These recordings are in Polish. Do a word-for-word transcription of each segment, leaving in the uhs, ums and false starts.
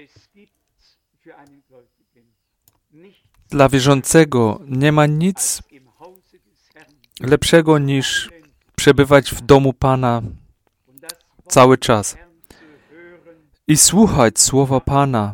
Dla wierzącego nie ma nic lepszego niż przebywać w domu Pana cały czas i słuchać słowa Pana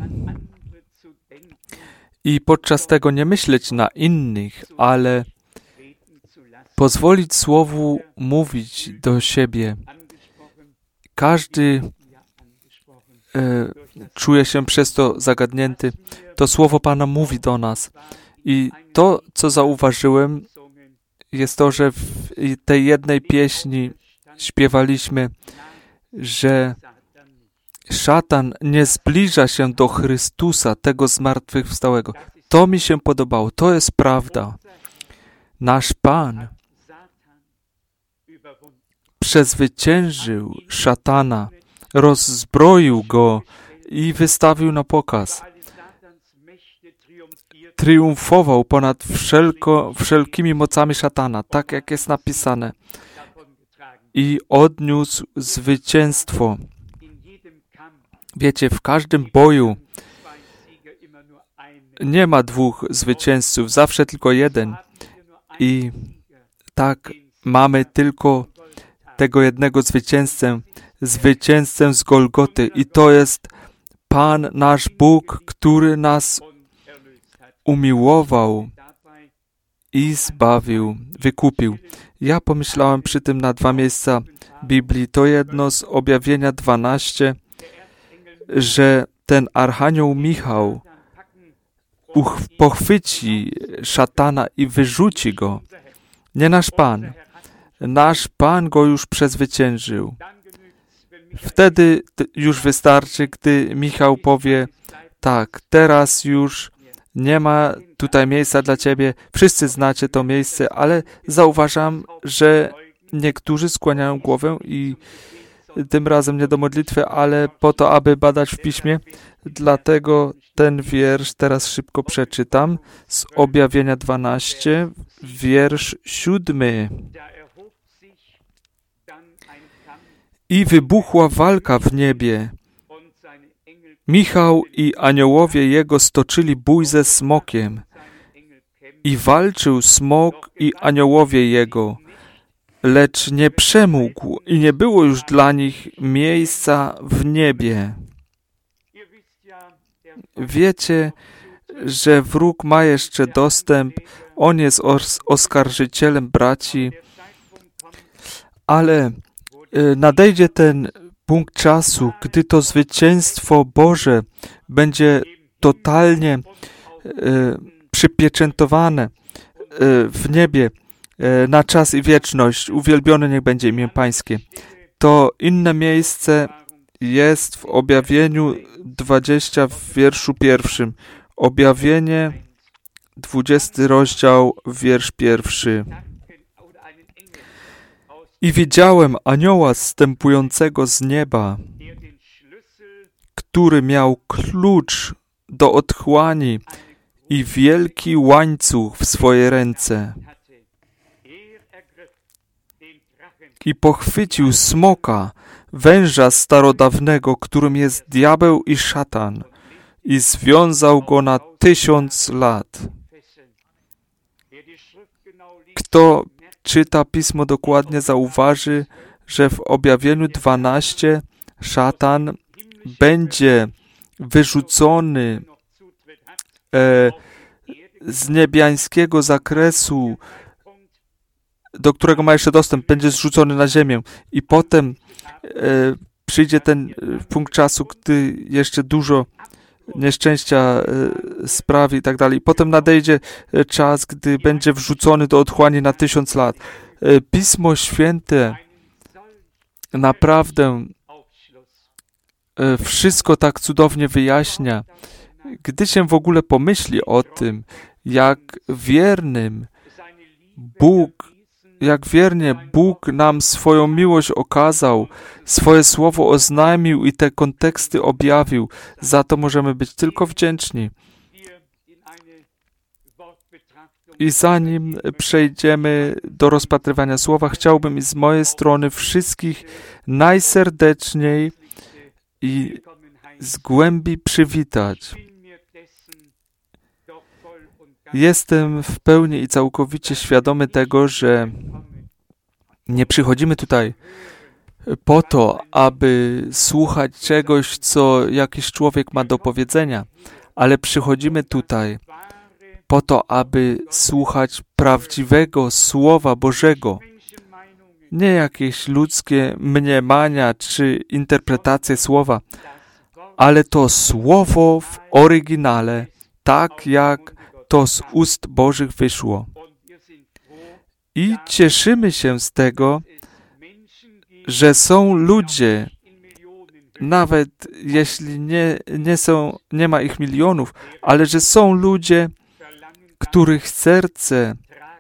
i podczas tego nie myśleć na innych, ale pozwolić Słowu mówić do siebie. Każdy e, czuje się przez to zagadnięty. To Słowo Pana mówi do nas. I to, co zauważyłem, jest to, że w tej jednej pieśni śpiewaliśmy, że szatan nie zbliża się do Chrystusa, tego zmartwychwstałego. To mi się podobało. To jest prawda. Nasz Pan przezwyciężył szatana, rozzbroił go i wystawił na pokaz. Triumfował ponad wszelko, wszelkimi mocami szatana, tak jak jest napisane. I odniósł zwycięstwo. Wiecie, w każdym boju nie ma dwóch zwycięzców, zawsze tylko jeden. I tak mamy tylko tego jednego zwycięzcę, zwycięzcę z Golgoty. I to jest Pan nasz Bóg, który nas umiłował i zbawił, wykupił. Ja pomyślałem przy tym na dwa miejsca Biblii. To jedno z Objawienia dwanaście, że ten archanioł Michał uch- pochwyci szatana i wyrzuci go. Nie nasz Pan. Nasz Pan go już przezwyciężył. Wtedy już wystarczy, gdy Michał powie, tak, teraz już nie ma tutaj miejsca dla Ciebie. Wszyscy znacie to miejsce, ale zauważam, że niektórzy skłaniają głowę i tym razem nie do modlitwy, ale po to, aby badać w Piśmie. Dlatego ten wiersz teraz szybko przeczytam z Objawienia dwanaście, wiersz siódmy. I wybuchła walka w niebie. Michał i aniołowie jego stoczyli bój ze smokiem. I walczył smok i aniołowie jego, lecz nie przemógł i nie było już dla nich miejsca w niebie. Wiecie, że wróg ma jeszcze dostęp, on jest os- oskarżycielem braci, ale nadejdzie ten punkt czasu, gdy to zwycięstwo Boże będzie totalnie e, przypieczętowane e, w niebie e, na czas i wieczność. Uwielbione niech będzie imię Pańskie. To inne miejsce jest w Objawieniu dwudziestym w wierszu pierwszym. Objawienie, dwudziesty rozdział, wiersz pierwszy. I widziałem anioła zstępującego z nieba, który miał klucz do otchłani i wielki łańcuch w swojej ręce. I pochwycił smoka, węża starodawnego, którym jest diabeł i szatan, i związał go na tysiąc lat. Kto czyta Pismo dokładnie, zauważy, że w Objawieniu dwanaście szatan będzie wyrzucony e, z niebiańskiego zakresu, do którego ma jeszcze dostęp, będzie zrzucony na ziemię. I potem e, przyjdzie ten punkt czasu, gdy jeszcze dużo nieszczęścia e, sprawi i tak dalej. I potem nadejdzie czas, gdy będzie wrzucony do otchłani na tysiąc lat. E, Pismo Święte naprawdę e, wszystko tak cudownie wyjaśnia. Gdy się w ogóle pomyśli o tym, jak wiernym Bóg, jak wiernie Bóg nam swoją miłość okazał, swoje słowo oznajmił i te konteksty objawił, za to możemy być tylko wdzięczni. I zanim przejdziemy do rozpatrywania słowa, chciałbym z mojej strony wszystkich najserdeczniej i z głębi przywitać. Jestem w pełni i całkowicie świadomy tego, że nie przychodzimy tutaj po to, aby słuchać czegoś, co jakiś człowiek ma do powiedzenia, ale przychodzimy tutaj po to, aby słuchać prawdziwego Słowa Bożego. Nie jakieś ludzkie mniemania czy interpretacje Słowa, ale to Słowo w oryginale, tak jak to z ust Bożych wyszło. I cieszymy się z tego, że są ludzie, nawet jeśli nie, nie, są, nie ma ich milionów, ale że są ludzie, których serce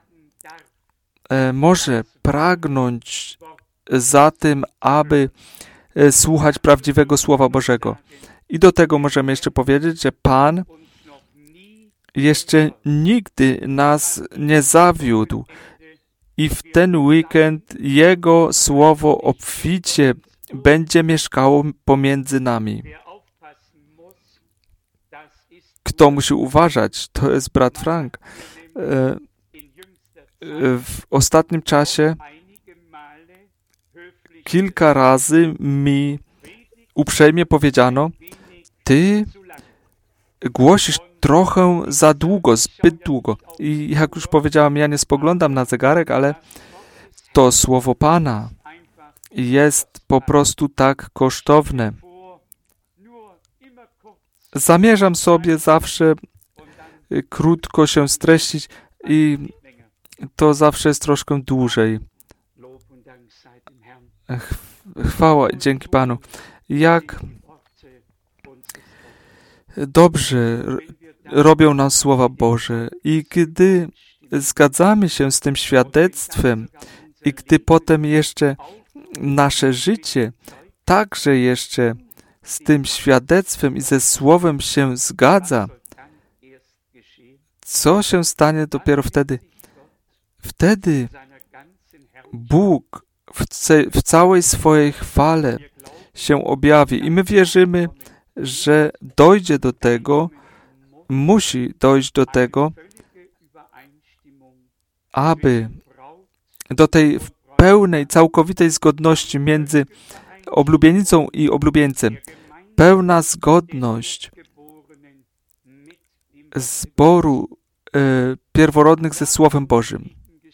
e, może pragnąć za tym, aby e, słuchać prawdziwego Słowa Bożego. I do tego możemy jeszcze powiedzieć, że Pan jeszcze nigdy nas nie zawiódł i w ten weekend Jego Słowo obficie będzie mieszkało pomiędzy nami. Kto musi uważać? To jest brat Frank. W ostatnim czasie kilka razy mi uprzejmie powiedziano, ty głosisz trochę za długo, zbyt długo. I jak już powiedziałam, ja nie spoglądam na zegarek, ale to Słowo Pana jest po prostu tak kosztowne. Zamierzam sobie zawsze krótko się streścić i to zawsze jest troszkę dłużej. Chwała i dzięki Panu. Jak dobrze robią nam Słowa Boże i gdy zgadzamy się z tym świadectwem i gdy potem jeszcze nasze życie także jeszcze z tym świadectwem i ze Słowem się zgadza, co się stanie dopiero wtedy? Wtedy Bóg w, ce- w całej swojej chwale się objawi i my wierzymy, że dojdzie do tego, musi dojść do tego, aby do tej pełnej, całkowitej zgodności między oblubienicą i oblubieńcem. Pełna zgodność zboru e, pierworodnych ze Słowem Bożym.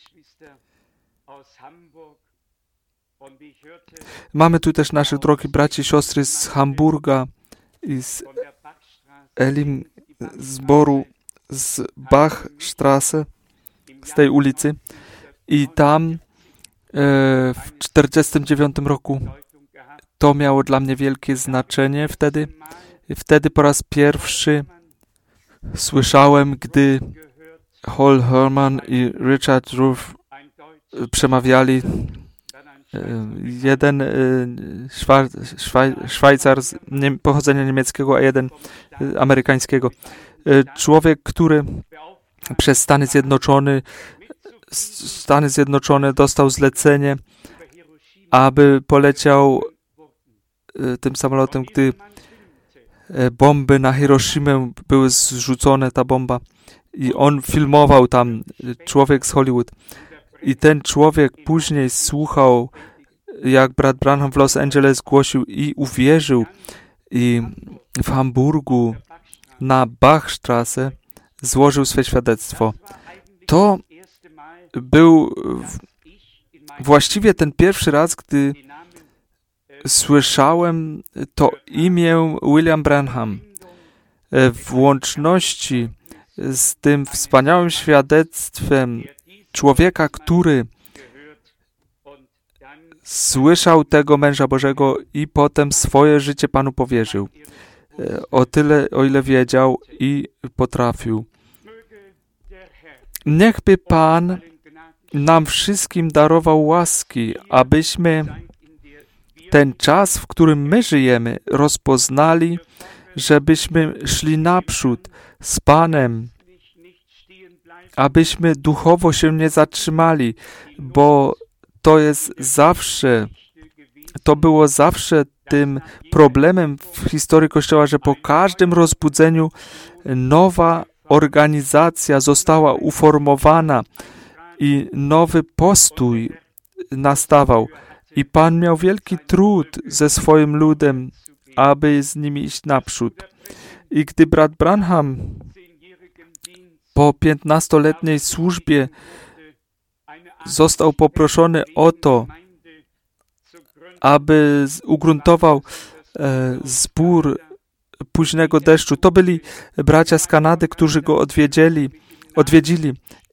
Mamy tu też naszych drogich braci i siostry z Hamburga i z Elim zboru z Bachstraße, z tej ulicy. I tam e, w czterdziestym dziewiątym roku to miało dla mnie wielkie znaczenie wtedy. Wtedy po raz pierwszy słyszałem, gdy Hall Herman i Richard Ruff przemawiali. Jeden szwa, szwa, Szwajcar z nie, pochodzenia niemieckiego, a jeden amerykańskiego. Człowiek, który przez Stany Zjednoczone, Stany Zjednoczone dostał zlecenie, aby poleciał tym samolotem, gdy bomby na Hiroshimę były zrzucone, ta bomba. I on filmował tam, człowiek z Hollywood. I ten człowiek później słuchał, jak brat Branham w Los Angeles głosił i uwierzył. I w Hamburgu na Bachstraße złożył swe świadectwo. To był właściwie ten pierwszy raz, gdy słyszałem to imię William Branham w łączności z tym wspaniałym świadectwem człowieka, który słyszał tego męża Bożego i potem swoje życie Panu powierzył. O tyle, o ile wiedział i potrafił. Niechby Pan nam wszystkim darował łaski, abyśmy ten czas, w którym my żyjemy, rozpoznali, żebyśmy szli naprzód z Panem, abyśmy duchowo się nie zatrzymali, bo to jest zawsze, to było zawsze tym problemem w historii Kościoła, że po każdym rozbudzeniu nowa organizacja została uformowana i nowy postój nastawał. I Pan miał wielki trud ze swoim ludem, aby z nimi iść naprzód. I gdy brat Branham po piętnastoletniej służbie został poproszony o to, aby ugruntował e, zbór późnego deszczu. To byli bracia z Kanady, którzy go odwiedzili, odwiedzili.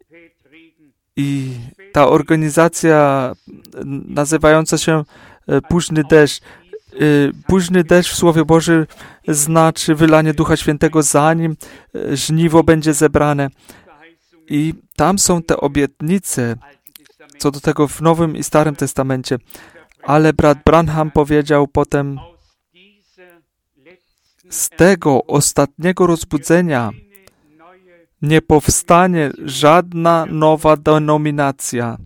I ta organizacja nazywająca się Późny Deszcz. Późny deszcz w Słowie Bożym znaczy wylanie Ducha Świętego, zanim żniwo będzie zebrane. I tam są te obietnice, co do tego w Nowym i Starym Testamencie. Ale brat Branham powiedział potem, z tego ostatniego rozbudzenia nie powstanie żadna nowa denominacja.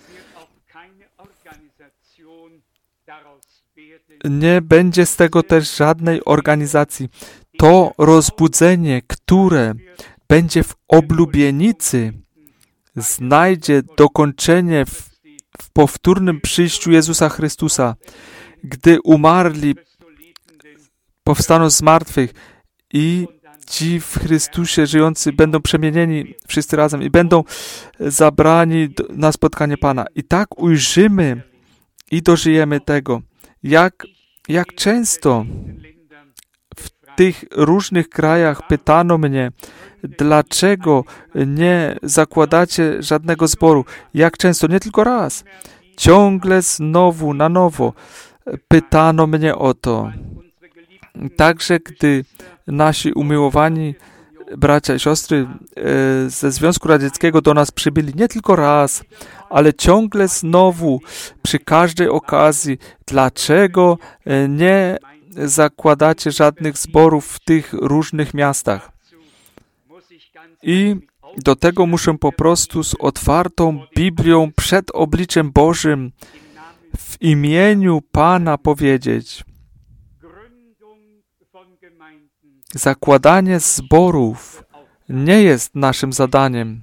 Nie będzie z tego też żadnej organizacji. To rozbudzenie, które będzie w oblubienicy, znajdzie dokończenie w, w powtórnym przyjściu Jezusa Chrystusa. Gdy umarli powstaną z martwych i ci w Chrystusie żyjący będą przemienieni wszyscy razem i będą zabrani na spotkanie Pana. I tak ujrzymy i dożyjemy tego. Jak, jak często w tych różnych krajach pytano mnie, dlaczego nie zakładacie żadnego zboru. Jak często, nie tylko raz, ciągle znowu, na nowo pytano mnie o to. Także gdy nasi umiłowani bracia i siostry ze Związku Radzieckiego do nas przybyli nie tylko raz, ale ciągle znowu, przy każdej okazji, dlaczego nie zakładacie żadnych zborów w tych różnych miastach? I do tego muszę po prostu z otwartą Biblią przed obliczem Bożym w imieniu Pana powiedzieć: zakładanie zborów nie jest naszym zadaniem.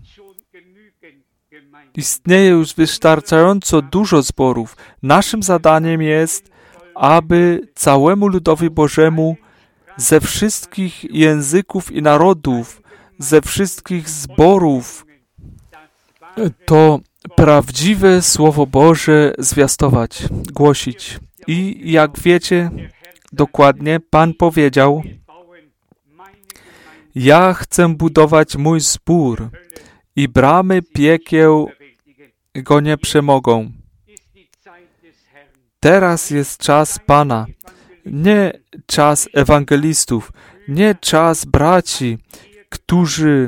Istnieje już wystarczająco dużo zborów. Naszym zadaniem jest, aby całemu ludowi Bożemu ze wszystkich języków i narodów, ze wszystkich zborów to prawdziwe Słowo Boże zwiastować, głosić. I jak wiecie dokładnie, Pan powiedział: ja chcę budować mój zbór i bramy piekieł go nie przemogą. Teraz jest czas Pana, nie czas ewangelistów, nie czas braci, którzy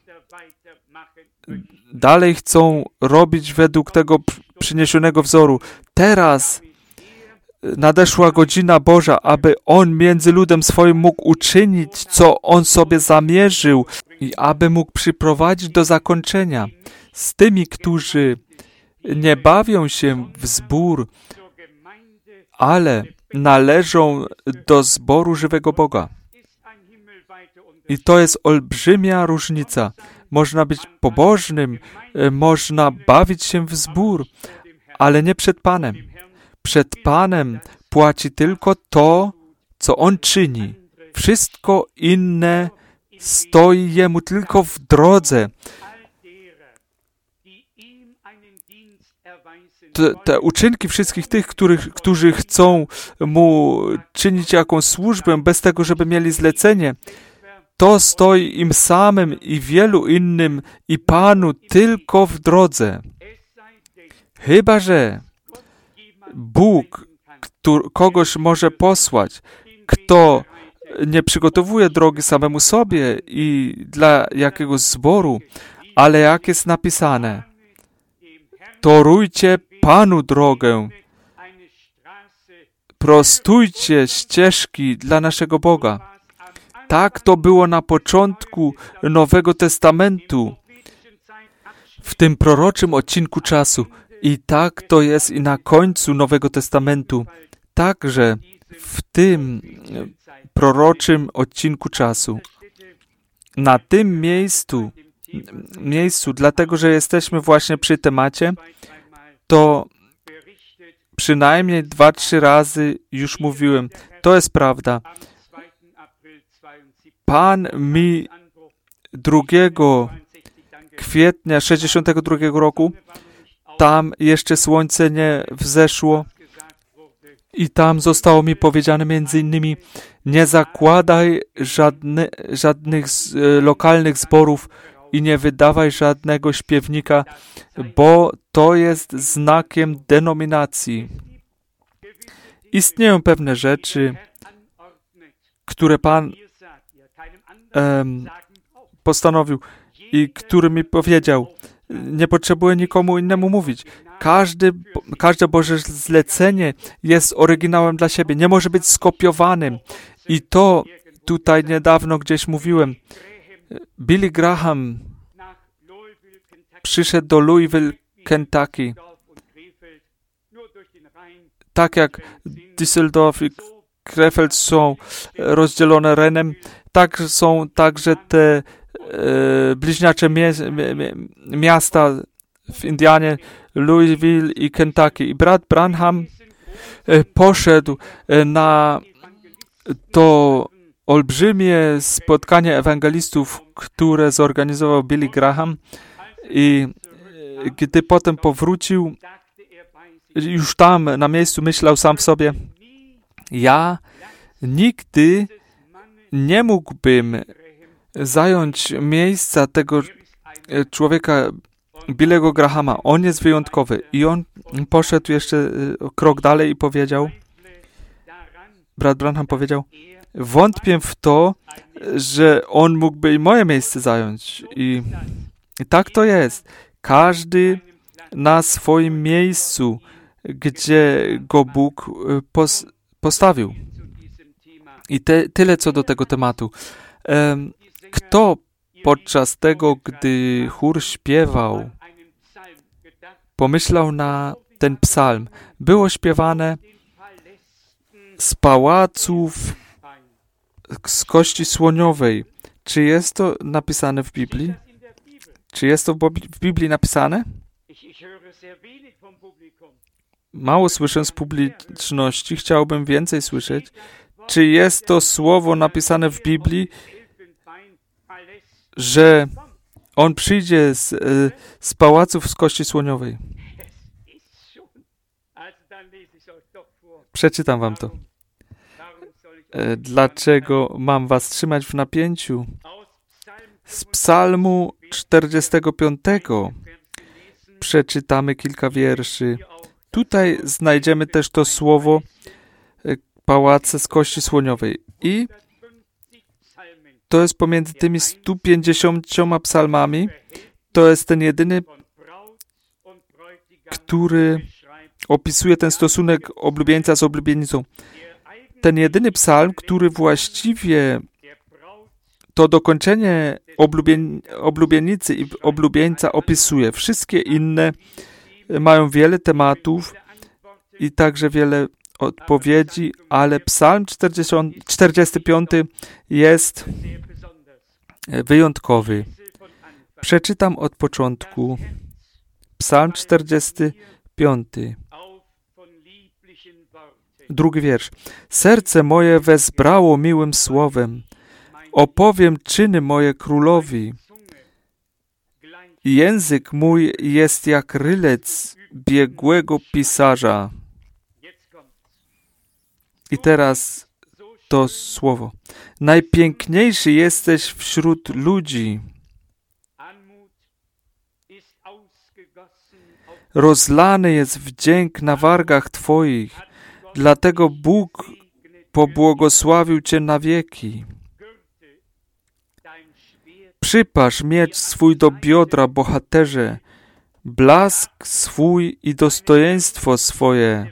dalej chcą robić według tego przyniesionego wzoru. Teraz nadeszła godzina Boża, aby On między ludem swoim mógł uczynić, co On sobie zamierzył i aby mógł przyprowadzić do zakończenia. Z tymi, którzy nie bawią się w zbór, ale należą do zboru żywego Boga. I to jest olbrzymia różnica. Można być pobożnym, można bawić się w zbór, ale nie przed Panem. Przed Panem płaci tylko to, co On czyni. Wszystko inne stoi Jemu tylko w drodze. Te, te uczynki wszystkich tych, których, którzy chcą Mu czynić jakąś służbę, bez tego, żeby mieli zlecenie, to stoi im samym i wielu innym i Panu tylko w drodze. Chyba że Bóg który, kogoś może posłać, kto nie przygotowuje drogi samemu sobie i dla jakiegoś zboru, ale jak jest napisane, torujcie Panu drogę, prostujcie ścieżki dla naszego Boga. Tak to było na początku Nowego Testamentu, w tym proroczym odcinku czasu. I tak to jest i na końcu Nowego Testamentu. Także w tym proroczym odcinku czasu. Na tym miejscu, miejscu, dlatego że jesteśmy właśnie przy temacie, to przynajmniej dwa, trzy razy już mówiłem, to jest prawda. Pan mi drugiego kwietnia sześćdziesiątego drugiego roku, tam jeszcze słońce nie wzeszło i tam zostało mi powiedziane między innymi, nie zakładaj żadne, żadnych z, e, lokalnych zborów i nie wydawaj żadnego śpiewnika, bo to jest znakiem denominacji. Istnieją pewne rzeczy, które Pan em, postanowił i który mi powiedział. Nie potrzebuję nikomu innemu mówić. Każdy, każde Boże zlecenie jest oryginałem dla siebie. Nie może być skopiowanym. I to tutaj niedawno gdzieś mówiłem. Billy Graham przyszedł do Louisville, Kentucky. Tak jak Düsseldorf i Krefeld są rozdzielone Renem, tak są także te e, bliźniacze mie- mie- miasta w Indianie, Louisville i Kentucky. I brat Branham e, poszedł e, na to olbrzymie spotkanie ewangelistów, które zorganizował Billy Graham i e, gdy potem powrócił, już tam na miejscu myślał sam w sobie, ja nigdy nie mógłbym zająć miejsca tego człowieka, Billy'ego Grahama. On jest wyjątkowy. I on poszedł jeszcze krok dalej i powiedział, brat Branham powiedział, wątpię w to, że on mógłby i moje miejsce zająć. I, i tak to jest. Każdy na swoim miejscu, gdzie go Bóg pos, postawił. I te, tyle co do tego tematu. Kto podczas tego, gdy chór śpiewał, pomyślał na ten psalm? Było śpiewane z pałaców z kości słoniowej. Czy jest to napisane w Biblii? Czy jest to w Biblii napisane? Mało słyszę z publiczności, chciałbym więcej słyszeć. Czy jest to słowo napisane w Biblii, że on przyjdzie z, z pałaców z kości słoniowej? Przeczytam wam to. Dlaczego mam was trzymać w napięciu? Z psalmu czterdziestego piątego przeczytamy kilka wierszy. Tutaj znajdziemy też to słowo pałace z kości słoniowej. I to jest pomiędzy tymi stu pięćdziesięcioma psalmami. To jest ten jedyny, który opisuje ten stosunek oblubieńca z oblubienicą. Ten jedyny psalm, który właściwie to dokończenie oblubien- oblubienicy i oblubieńca opisuje. Wszystkie inne mają wiele tematów i także wiele odpowiedzi, ale psalm czterdziesty piąty jest wyjątkowy. Przeczytam od początku. Psalm czterdziesty piąty. Drugi wiersz. Serce moje wezbrało miłym słowem. Opowiem czyny moje królowi. Język mój jest jak rylec biegłego pisarza. I teraz to słowo. Najpiękniejszy jesteś wśród ludzi. Rozlany jest wdzięk na wargach Twoich. Dlatego Bóg pobłogosławił Cię na wieki. Przypasz miecz swój do biodra, bohaterze, blask swój i dostojeństwo swoje.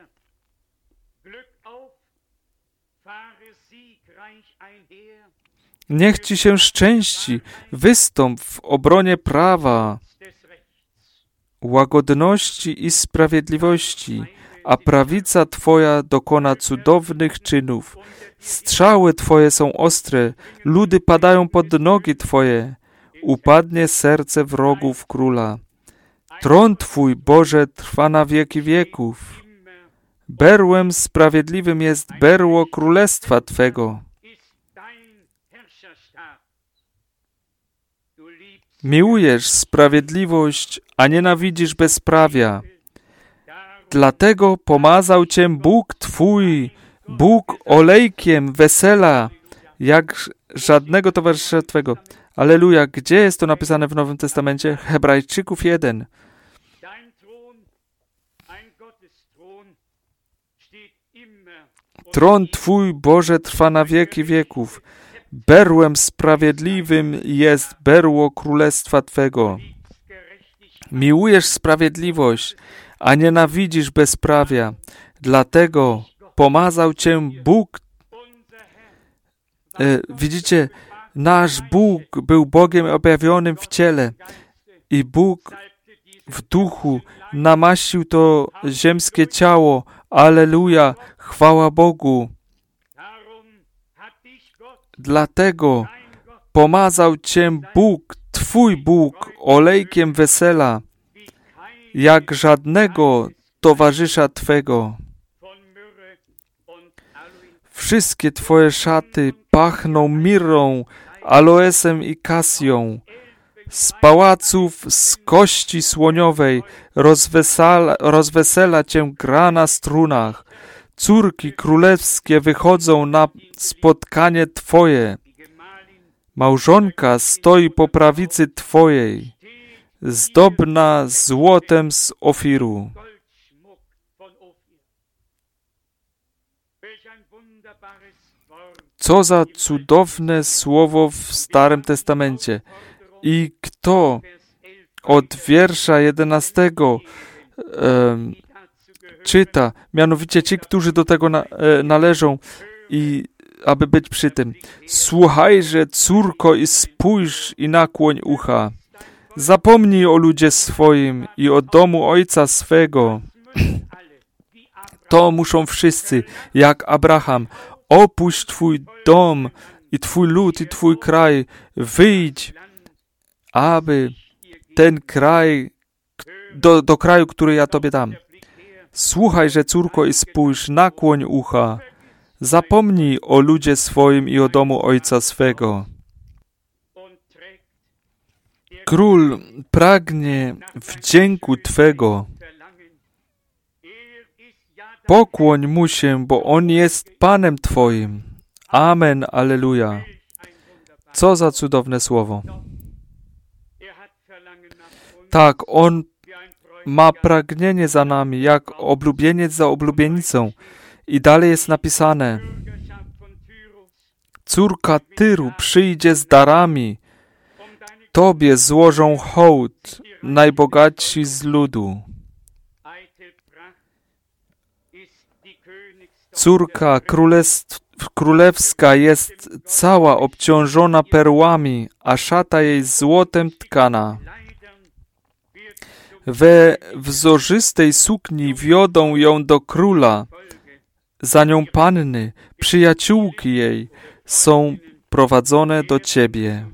Niech Ci się szczęści, wystąp w obronie prawa, łagodności i sprawiedliwości, a prawica Twoja dokona cudownych czynów. Strzały Twoje są ostre, ludy padają pod nogi Twoje. Upadnie serce wrogów króla. Tron Twój, Boże, trwa na wieki wieków. Berłem sprawiedliwym jest berło królestwa Twego. Miłujesz sprawiedliwość, a nienawidzisz bezprawia. Dlatego pomazał Cię Bóg Twój, Bóg olejkiem wesela, jak żadnego towarzysza Twego. Alleluja. Gdzie jest to napisane w Nowym Testamencie? Hebrajczyków jeden. Tron Twój, Boże, trwa na wieki wieków. Berłem sprawiedliwym jest berło królestwa Twego. Miłujesz sprawiedliwość, a nienawidzisz bezprawia. Dlatego pomazał Cię Bóg. E, widzicie, nasz Bóg był Bogiem objawionym w ciele i Bóg w duchu namaścił to ziemskie ciało. Alleluja, chwała Bogu. Dlatego pomazał Cię Bóg, Twój Bóg, olejkiem wesela, jak żadnego towarzysza Twego. Wszystkie Twoje szaty pachną mirrą, aloesem i kasją. Z pałaców, z kości słoniowej rozwesela, rozwesela Cię gra na strunach. Córki królewskie wychodzą na spotkanie Twoje. Małżonka stoi po prawicy Twojej, zdobna złotem z Ofiru. Co za cudowne słowo w Starym Testamencie. I kto od wiersza jedenastego um, czyta, mianowicie ci, którzy do tego na, e, należą i aby być przy tym. Słuchajże, córko, i spójrz i nakłoń ucha. Zapomnij o ludzie swoim i o domu ojca swego. To muszą wszyscy, jak Abraham. Opuść Twój dom i Twój lud i Twój kraj. Wyjdź, aby ten kraj, do, do kraju, który ja Tobie dam. Słuchajże, córko, i spójrz, nakłoń ucha. Zapomnij o ludzie swoim i o domu ojca swego. Król pragnie wdzięku Twego. Pokłoń mu się, bo on jest Panem Twoim. Amen, alleluja. Co za cudowne słowo. Tak, on ma pragnienie za nami, jak oblubieniec za oblubienicą. I dalej jest napisane: córka Tyru przyjdzie z darami, Tobie złożą hołd najbogatsi z ludu. Córka królestw, królewska jest cała obciążona perłami, a szata jej złotem tkana. We wzorzystej sukni wiodą ją do króla. Za nią panny, przyjaciółki jej, są prowadzone do Ciebie.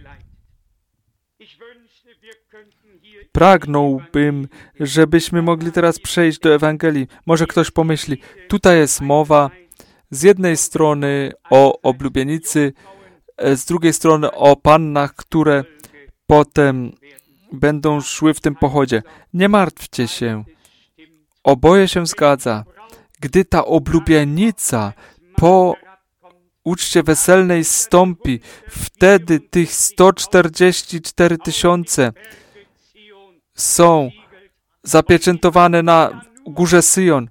Pragnąłbym, żebyśmy mogli teraz przejść do Ewangelii. Może ktoś pomyśli, tutaj jest mowa z jednej strony o oblubienicy, z drugiej strony o pannach, które potem będą szły w tym pochodzie. Nie martwcie się. Oboje się zgadza. Gdy ta oblubienica po uczcie weselnej zstąpi, wtedy tych sto czterdzieści cztery tysiące są zapieczętowane na górze Syjon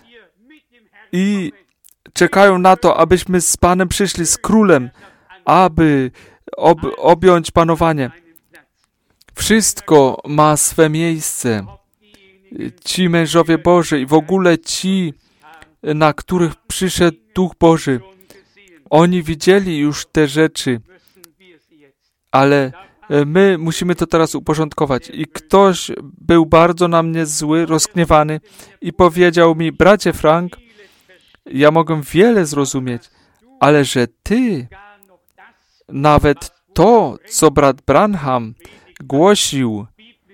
i czekają na to, abyśmy z Panem przyszli, z Królem, aby ob, objąć panowanie. Wszystko ma swe miejsce. Ci mężowie Boży i w ogóle ci, na których przyszedł Duch Boży, oni widzieli już te rzeczy, ale My musimy to teraz uporządkować. I ktoś był bardzo na mnie zły, rozgniewany i powiedział mi, bracie Frank, ja mogę wiele zrozumieć, ale że ty nawet to, co brat Branham głosił,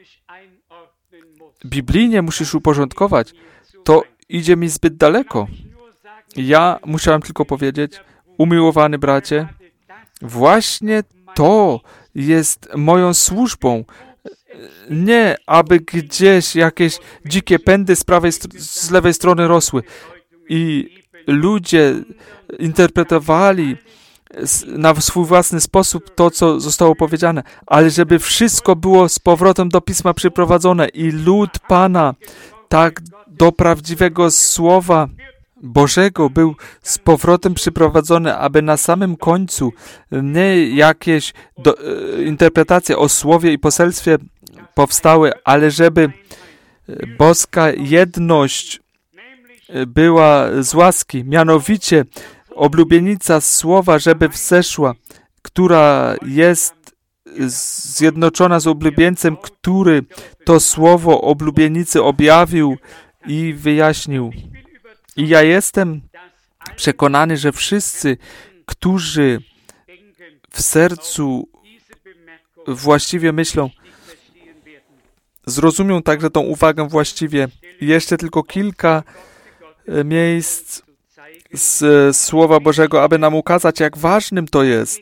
biblijnie musisz uporządkować, to idzie mi zbyt daleko. Ja musiałem tylko powiedzieć, umiłowany bracie, właśnie to jest moją służbą. Nie, aby gdzieś jakieś dzikie pędy z prawej, z lewej strony rosły i ludzie interpretowali na swój własny sposób to, co zostało powiedziane, ale żeby wszystko było z powrotem do Pisma przyprowadzone i lud Pana tak do prawdziwego Słowa Bożego był z powrotem przyprowadzony, aby na samym końcu nie jakieś do, e, interpretacje o Słowie i poselstwie powstały, ale żeby boska jedność była z łaski, mianowicie oblubienica Słowa, żeby wzeszła, która jest zjednoczona z oblubieńcem, który to Słowo oblubienicy objawił i wyjaśnił. I ja jestem przekonany, że wszyscy, którzy w sercu właściwie myślą, zrozumią także tą uwagę właściwie. I jeszcze tylko kilka miejsc z Słowa Bożego, aby nam ukazać, jak ważnym to jest,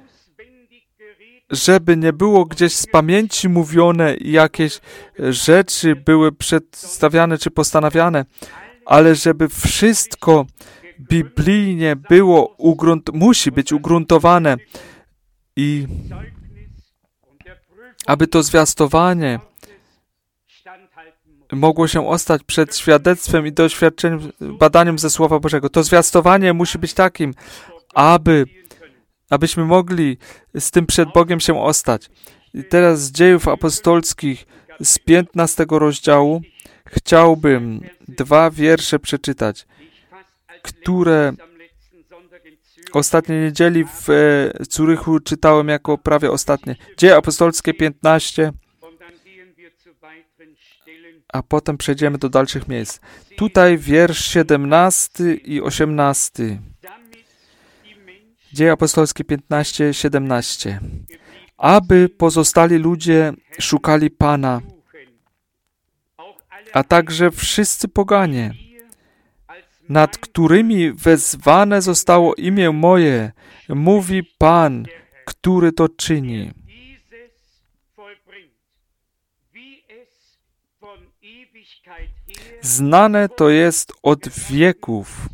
żeby nie było gdzieś z pamięci mówione i jakieś rzeczy były przedstawiane czy postanawiane, ale żeby wszystko biblijnie było, ugrunt, musi być ugruntowane i aby to zwiastowanie mogło się ostać przed świadectwem i doświadczeniem, badaniem ze Słowa Bożego. To zwiastowanie musi być takim, aby, abyśmy mogli z tym przed Bogiem się ostać. I teraz z Dziejów Apostolskich z piętnastego rozdziału chciałbym dwa wiersze przeczytać, które ostatniej niedzieli w Zurychu czytałem jako prawie ostatnie. Dzieje Apostolskie piętnaście, a potem przejdziemy do dalszych miejsc. Tutaj wiersz siedemnasty i osiemnasty. Dzieje Apostolskie piętnaście, siedemnaście. Aby pozostali ludzie szukali Pana, a także wszyscy poganie, nad którymi wezwane zostało imię moje, mówi Pan, który to czyni. Znane to jest od wieków.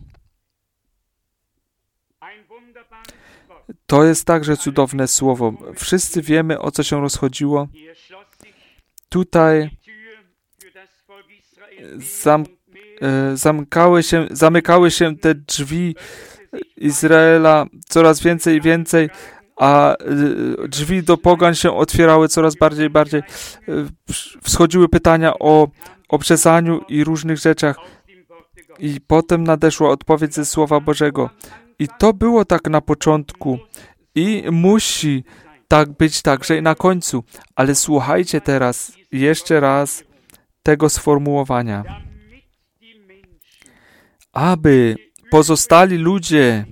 To jest także cudowne słowo. Wszyscy wiemy, o co się rozchodziło. Tutaj zam, zamykały się, zamykały się te drzwi Izraela coraz więcej i więcej, a drzwi do pogan się otwierały coraz bardziej i bardziej. Wschodziły pytania o obrzezaniu i różnych rzeczach. I potem nadeszła odpowiedź ze Słowa Bożego. I to było tak na początku. I musi tak być także i na końcu. Ale słuchajcie teraz jeszcze raz tego sformułowania. Aby pozostali ludzie,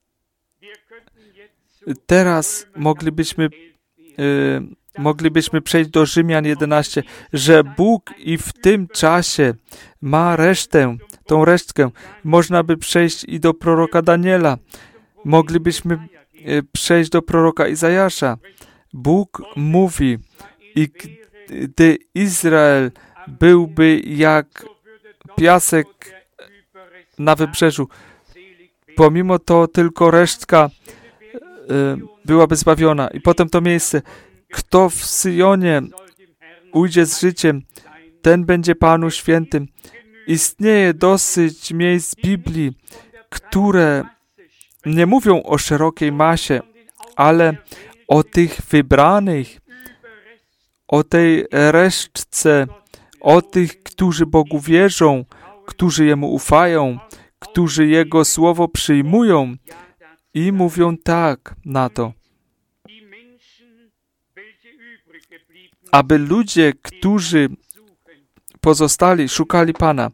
teraz moglibyśmy yy, moglibyśmy przejść do Rzymian jedenaście, że Bóg i w tym czasie ma resztę, tą resztkę. Można by przejść i do proroka Daniela. Moglibyśmy przejść do proroka Izajasza. Bóg mówi, i gdy Izrael byłby jak piasek na wybrzeżu, pomimo to tylko resztka byłaby zbawiona. I potem to miejsce, kto w Syjonie ujdzie z życiem, ten będzie Panu świętym. Istnieje dosyć miejsc Biblii, które nie mówią o szerokiej masie, ale o tych wybranych, o tej resztce, o tych, którzy Bogu wierzą, którzy Jemu ufają, którzy Jego słowo przyjmują i mówią tak na to. aby ludzie, którzy pozostali, szukali Pana.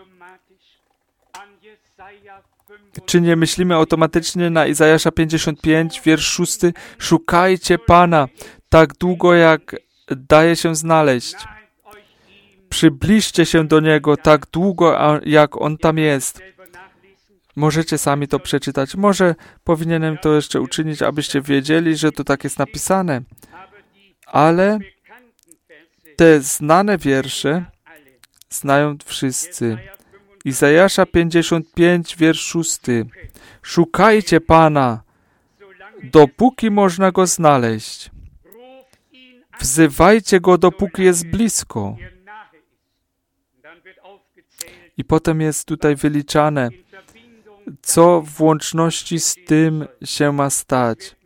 Czy nie myślimy automatycznie na Izajasza pięćdziesiąt pięć, wiersz szósty? Szukajcie Pana tak długo, jak daje się znaleźć. Przybliżcie się do Niego tak długo, jak On tam jest. Możecie sami to przeczytać. Może powinienem to jeszcze uczynić, abyście wiedzieli, że to tak jest napisane. Ale te znane wiersze znają wszyscy. Izajasza pięćdziesiąt pięć, wiersz szósty. Szukajcie Pana, dopóki można Go znaleźć. Wzywajcie Go, dopóki jest blisko. I potem jest tutaj wyliczane, co w łączności z tym się ma stać.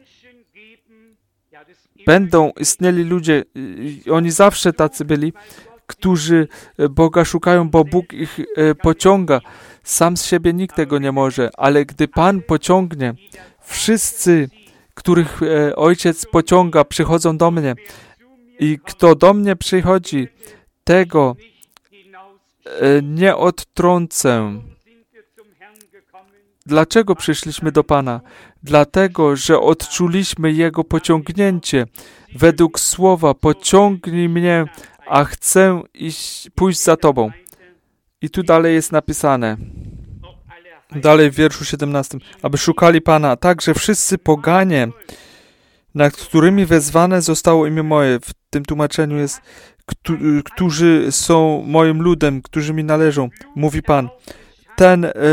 Będą istnieli ludzie, oni zawsze tacy byli, którzy Boga szukają, bo Bóg ich pociąga. Sam z siebie nikt tego nie może, ale gdy Pan pociągnie, wszyscy, których Ojciec pociąga, przychodzą do mnie. I kto do mnie przychodzi, tego nie odtrącę. Dlaczego przyszliśmy do Pana? Dlatego, że odczuliśmy Jego pociągnięcie. Według słowa, pociągnij mnie, a chcę iść, pójść za Tobą. I tu dalej jest napisane, dalej w wierszu siedemnastym, aby szukali Pana, także wszyscy poganie, nad którymi wezwane zostało imię moje. W tym tłumaczeniu jest, którzy są moim ludem, którzy mi należą, mówi Pan. Ten e,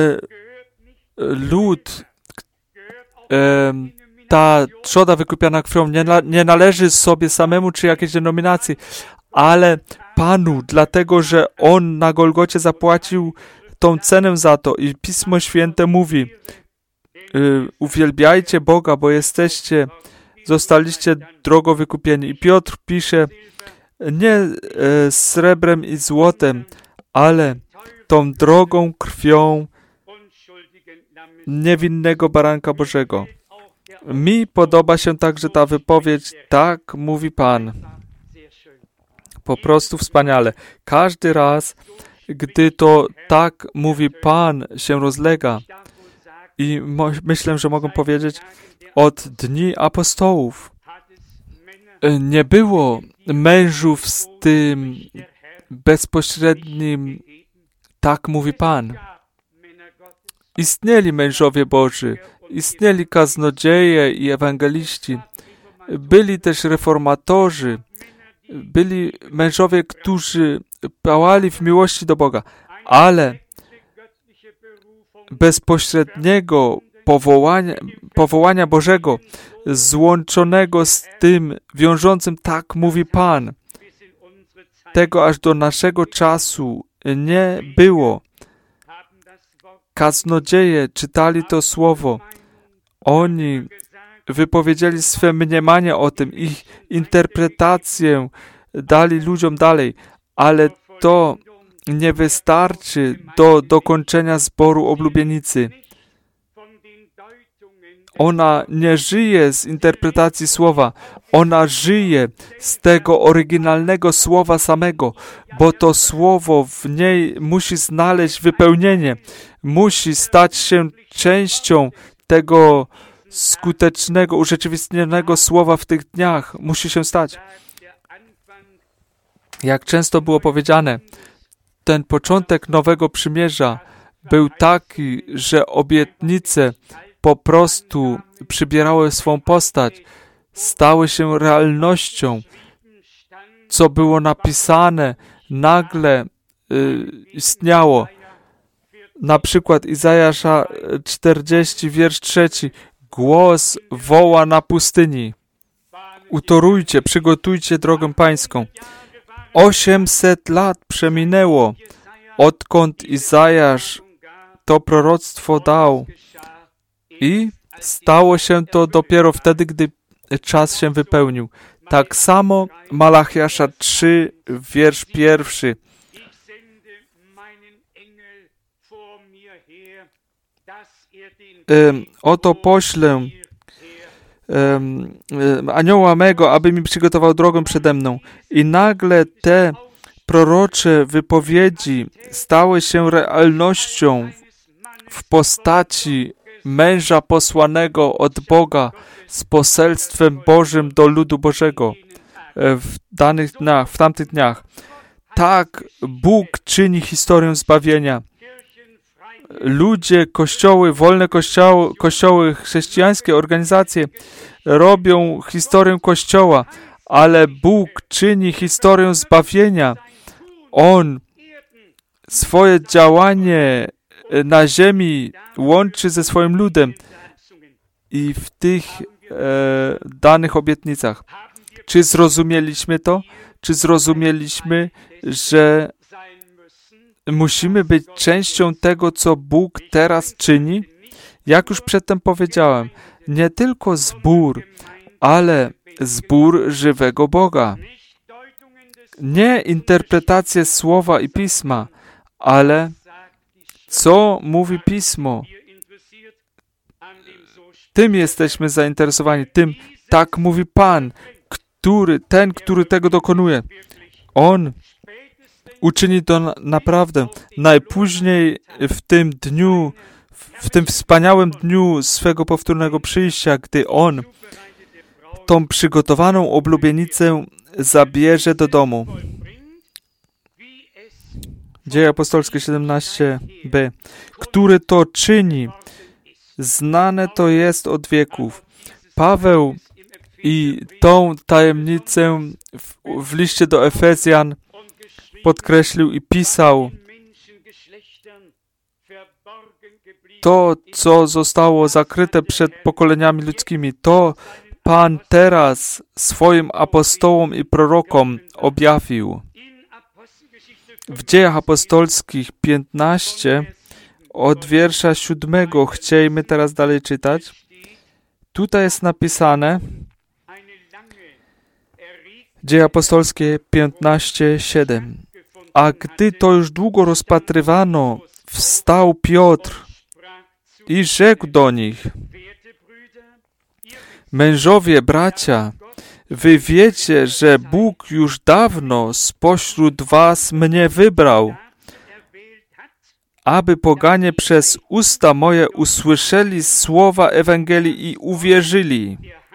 lud, e, ta trzoda wykupiona krwią nie, na, nie należy sobie samemu czy jakiejś denominacji, ale Panu, dlatego, że On na Golgocie zapłacił tą cenę za to. I Pismo Święte mówi, y, uwielbiajcie Boga, bo jesteście, zostaliście drogo wykupieni. I Piotr pisze, nie y, srebrem i złotem, ale tą drogą krwią niewinnego baranka Bożego. Mi podoba się także ta wypowiedź, tak mówi Pan. Po prostu wspaniale. Każdy raz, gdy to tak mówi Pan, się rozlega. I mo- myślę, że mogę powiedzieć, od dni apostołów nie było mężów z tym bezpośrednim, tak mówi Pan. Istnieli mężowie Boży, istnieli kaznodzieje i ewangeliści, byli też reformatorzy, byli mężowie, którzy pałali w miłości do Boga, ale bezpośredniego powołania, powołania Bożego, złączonego z tym wiążącym, tak mówi Pan, tego aż do naszego czasu nie było. Kaznodzieje czytali to słowo. Oni wypowiedzieli swe mniemanie o tym, ich interpretację dali ludziom dalej, ale to nie wystarczy do dokończenia zboru oblubienicy. Ona nie żyje z interpretacji słowa, ona żyje z tego oryginalnego słowa samego, bo to słowo w niej musi znaleźć wypełnienie, musi stać się częścią tego skutecznego, urzeczywistnionego słowa w tych dniach. Musi się stać. Jak często było powiedziane, ten początek nowego przymierza był taki, że obietnice po prostu przybierały swą postać, stały się realnością. Co było napisane, nagle y, istniało. Na przykład Izajasza czterdzieści, wiersz trzeci. Głos woła na pustyni. Utorujcie, przygotujcie drogę pańską. Osiemset lat przeminęło, odkąd Izajasz to proroctwo dał. I stało się to dopiero wtedy, gdy czas się wypełnił. Tak samo Malachiasza trzy, wiersz pierwszy. Oto poślę um, anioła mego, aby mi przygotował drogę przede mną. I nagle te prorocze wypowiedzi stały się realnością w postaci męża posłanego od Boga z poselstwem Bożym do ludu Bożego w danych dniach, w tamtych dniach. Tak Bóg czyni historię zbawienia. Ludzie, kościoły, wolne kościoły, kościoły, chrześcijańskie organizacje robią historię Kościoła, ale Bóg czyni historię zbawienia. On swoje działanie na ziemi łączy ze swoim ludem i w tych e, danych obietnicach. Czy zrozumieliśmy to? Czy zrozumieliśmy, że musimy być częścią tego, co Bóg teraz czyni? Jak już przedtem powiedziałem, nie tylko zbór, ale zbór żywego Boga. Nie interpretacje Słowa i Pisma, ale co mówi Pismo. Tym jesteśmy zainteresowani, tym tak mówi Pan, który, ten, który tego dokonuje. On uczyni to na, naprawdę najpóźniej w tym dniu, w tym wspaniałym dniu swego powtórnego przyjścia, gdy On tą przygotowaną oblubienicę zabierze do domu. Dzieje apostolskie siedemnaście b. Który to czyni, znane to jest od wieków. Paweł i tą tajemnicę w, w liście do Efezjan podkreślił i pisał. To, co zostało zakryte przed pokoleniami ludzkimi, to Pan teraz swoim apostołom i prorokom objawił. W Dziejach Apostolskich piętnaście od wiersza siódmego chcielibyśmy teraz dalej czytać. Tutaj jest napisane Dzieje Apostolskie piętnaście siedem. A gdy to już długo rozpatrywano, wstał Piotr i rzekł do nich: Mężowie, bracia, wy wiecie, że Bóg już dawno spośród was mnie wybrał, aby poganie przez usta moje usłyszeli słowa Ewangelii i uwierzyli.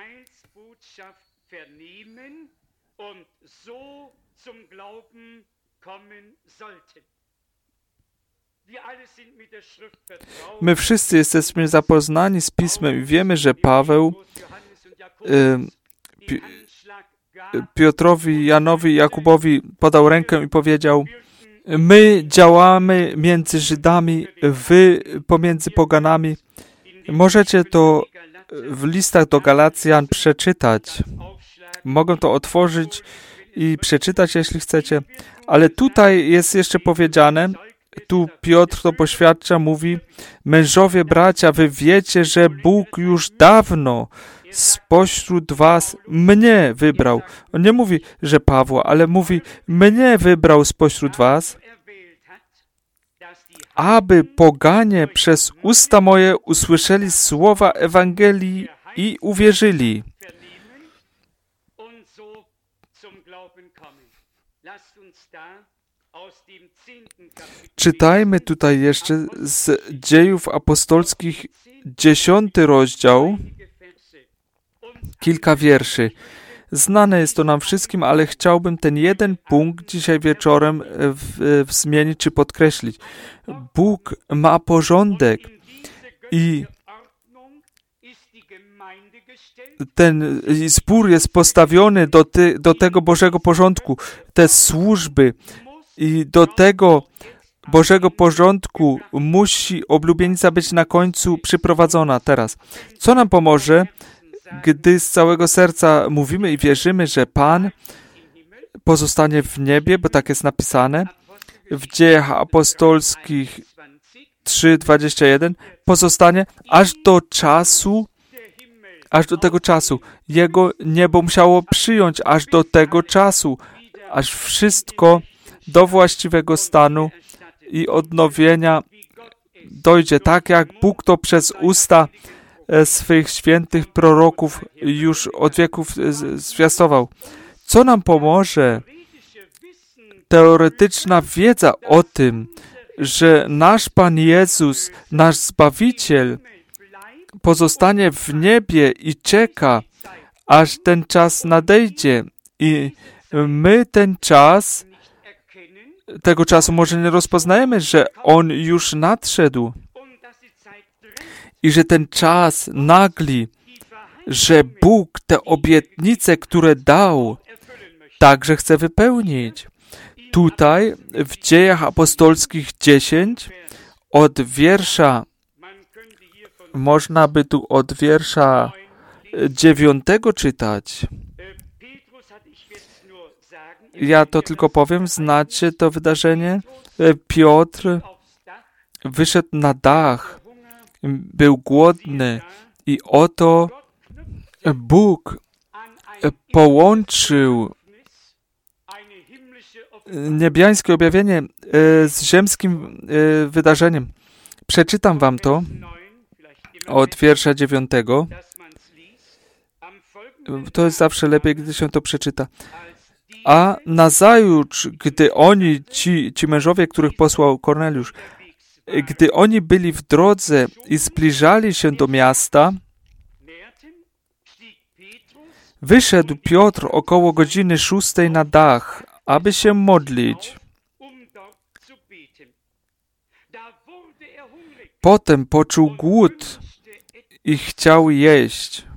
My wszyscy jesteśmy zapoznani z Pismem i wiemy, że Paweł y, Pi, Piotrowi, Janowi i Jakubowi podał rękę i powiedział: my działamy między Żydami, wy pomiędzy poganami. Możecie to w listach do Galacjan przeczytać. Mogę to otworzyć i przeczytać, jeśli chcecie. Ale tutaj jest jeszcze powiedziane, tu Piotr to poświadcza, mówi: mężowie, bracia, wy wiecie, że Bóg już dawno spośród was mnie wybrał. On nie mówi, że Pawła, ale mówi: mnie wybrał spośród was, aby poganie przez usta moje usłyszeli słowa Ewangelii i uwierzyli. Czytajmy tutaj jeszcze z Dziejów Apostolskich dziesiąty rozdział, kilka wierszy. Znane jest to nam wszystkim, ale chciałbym ten jeden punkt dzisiaj wieczorem w, w zmienić czy podkreślić. Bóg ma porządek i ten zbór jest postawiony do, ty, do tego Bożego porządku, te służby i do tego Bożego porządku musi oblubienica być na końcu przyprowadzona. Teraz, co nam pomoże, gdy z całego serca mówimy i wierzymy, że Pan pozostanie w niebie, bo tak jest napisane w Dziejach Apostolskich trzy dwadzieścia jeden, pozostanie aż do czasu, aż do tego czasu. Jego niebo musiało przyjąć aż do tego czasu, aż wszystko do właściwego stanu i odnowienia dojdzie, tak jak Bóg to przez usta swych świętych proroków już od wieków zwiastował. Co nam pomoże teoretyczna wiedza o tym, że nasz Pan Jezus, nasz Zbawiciel, pozostanie w niebie i czeka, aż ten czas nadejdzie. I my ten czas, tego czasu może nie rozpoznajemy, że On już nadszedł. I że ten czas nagli, że Bóg te obietnice, które dał, także chce wypełnić. Tutaj w Dziejach Apostolskich dziesięć od wiersza, można by tu od wiersza dziewiątego czytać. Ja to tylko powiem, znacie to wydarzenie? Piotr wyszedł na dach, był głodny i oto Bóg połączył niebiańskie objawienie z ziemskim wydarzeniem. Przeczytam wam to od wiersza dziewiątego. To jest zawsze lepiej, gdy się to przeczyta. A nazajutrz, gdy oni, ci, ci mężowie, których posłał Korneliusz, gdy oni byli w drodze i zbliżali się do miasta, wyszedł Piotr około godziny szóstej na dach, aby się modlić. Potem poczuł głód i chciał jeść.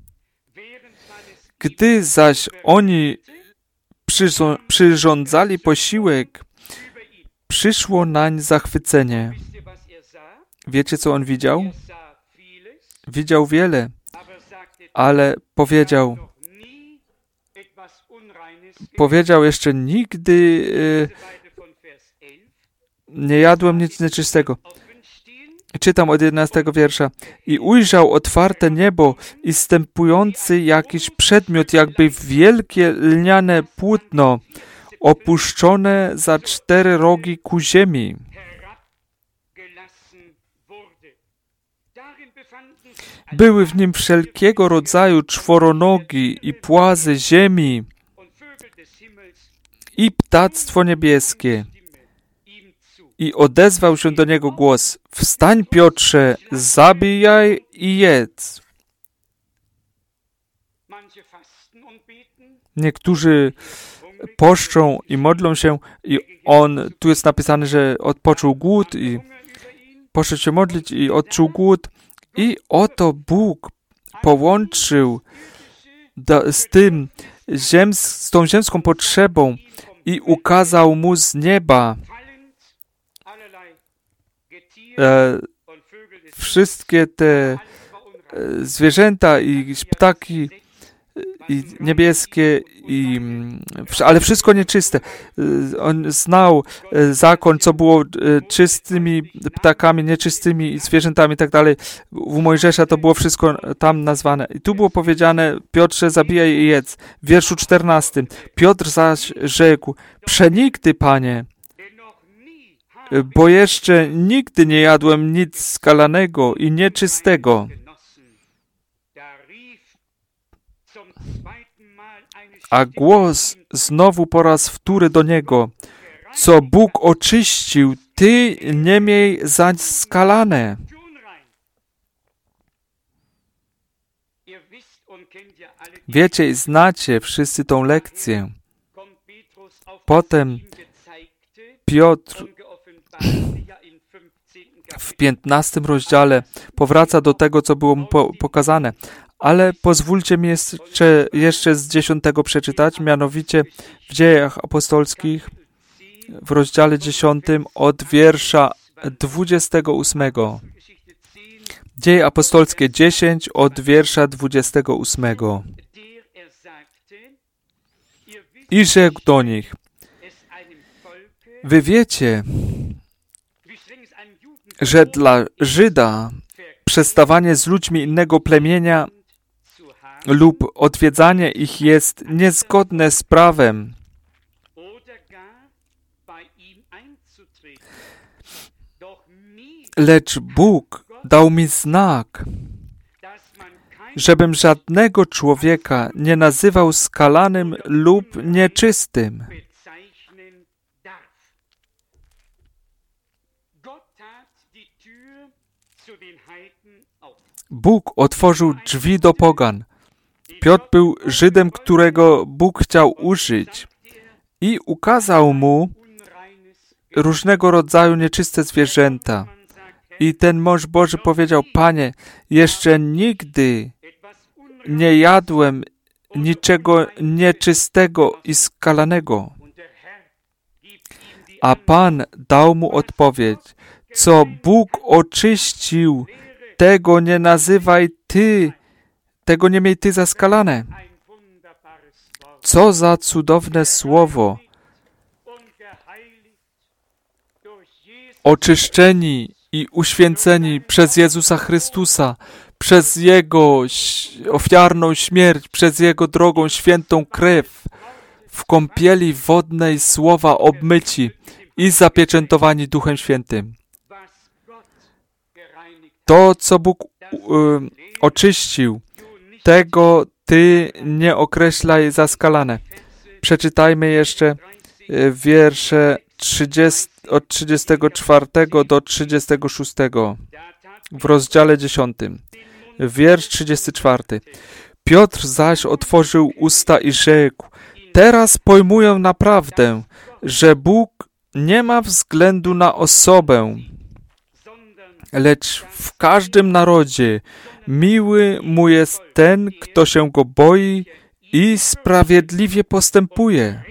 Gdy zaś oni przyrządzali posiłek, przyszło nań zachwycenie. Wiecie, co on widział? Widział wiele, ale powiedział, powiedział jeszcze nigdy e, nie jadłem nic nieczystego. Czytam od jedenastego wiersza. I ujrzał otwarte niebo i stępujący jakiś przedmiot, jakby wielkie lniane płótno, opuszczone za cztery rogi ku ziemi. Były w nim wszelkiego rodzaju czworonogi i płazy ziemi i ptactwo niebieskie. I odezwał się do niego głos: wstań, Piotrze, zabijaj i jedz. Niektórzy poszczą i modlą się i on, tu jest napisane, że odpoczął głód i poszedł się modlić i odczuł głód. I oto Bóg połączył do, z tym, ziems, z tą ziemską potrzebą i ukazał mu z nieba e, wszystkie te e, zwierzęta i ptaki i niebieskie, i, ale wszystko nieczyste. On znał zakon, co było czystymi ptakami, nieczystymi i zwierzętami i tak dalej. U Mojżesza to było wszystko tam nazwane. I tu było powiedziane: Piotrze, zabijaj i jedz. W wierszu czternastym. Piotr zaś rzekł: przenigdy, Panie, bo jeszcze nigdy nie jadłem nic skalanego i nieczystego. A głos znowu po raz wtóry do niego: co Bóg oczyścił, ty nie miej zaś skalane. Wiecie i znacie wszyscy tą lekcję. Potem Piotr w piętnastym rozdziale powraca do tego, co było mu po- pokazane. Ale pozwólcie mi jeszcze, jeszcze z dziesiątego przeczytać, mianowicie w Dziejach Apostolskich w rozdziale dziesiątym od wiersza dwudziestego ósmego. Dzieje Apostolskie dziesięć od wiersza dwudziestego ósmego. I rzekł do nich: wy wiecie, że dla Żyda przestawanie z ludźmi innego plemienia lub odwiedzanie ich jest niezgodne z prawem. Lecz Bóg dał mi znak, żebym żadnego człowieka nie nazywał skalanym lub nieczystym. Bóg otworzył drzwi do pogan. Piotr był Żydem, którego Bóg chciał użyć i ukazał mu różnego rodzaju nieczyste zwierzęta. I ten mąż Boży powiedział: Panie, jeszcze nigdy nie jadłem niczego nieczystego i skalanego. A Pan dał mu odpowiedź: co Bóg oczyścił, tego nie nazywaj ty, tego nie miej ty za skalane. Co za cudowne słowo. Oczyszczeni i uświęceni przez Jezusa Chrystusa, przez Jego ofiarną śmierć, przez Jego drogą świętą krew, w kąpieli wodnej słowa obmyci i zapieczętowani Duchem Świętym. To, co Bóg y, oczyścił, tego Ty nie określaj za skalane. Przeczytajmy jeszcze y, wiersze trzydziesty, od trzydziestego czwartego do trzydziestego szóstego w rozdziale dziesiątym. Wiersz trzydziesty czwarty. Piotr zaś otworzył usta i rzekł: teraz pojmuję naprawdę, że Bóg nie ma względu na osobę, lecz w każdym narodzie miły mu jest ten, kto się go boi i sprawiedliwie postępuje.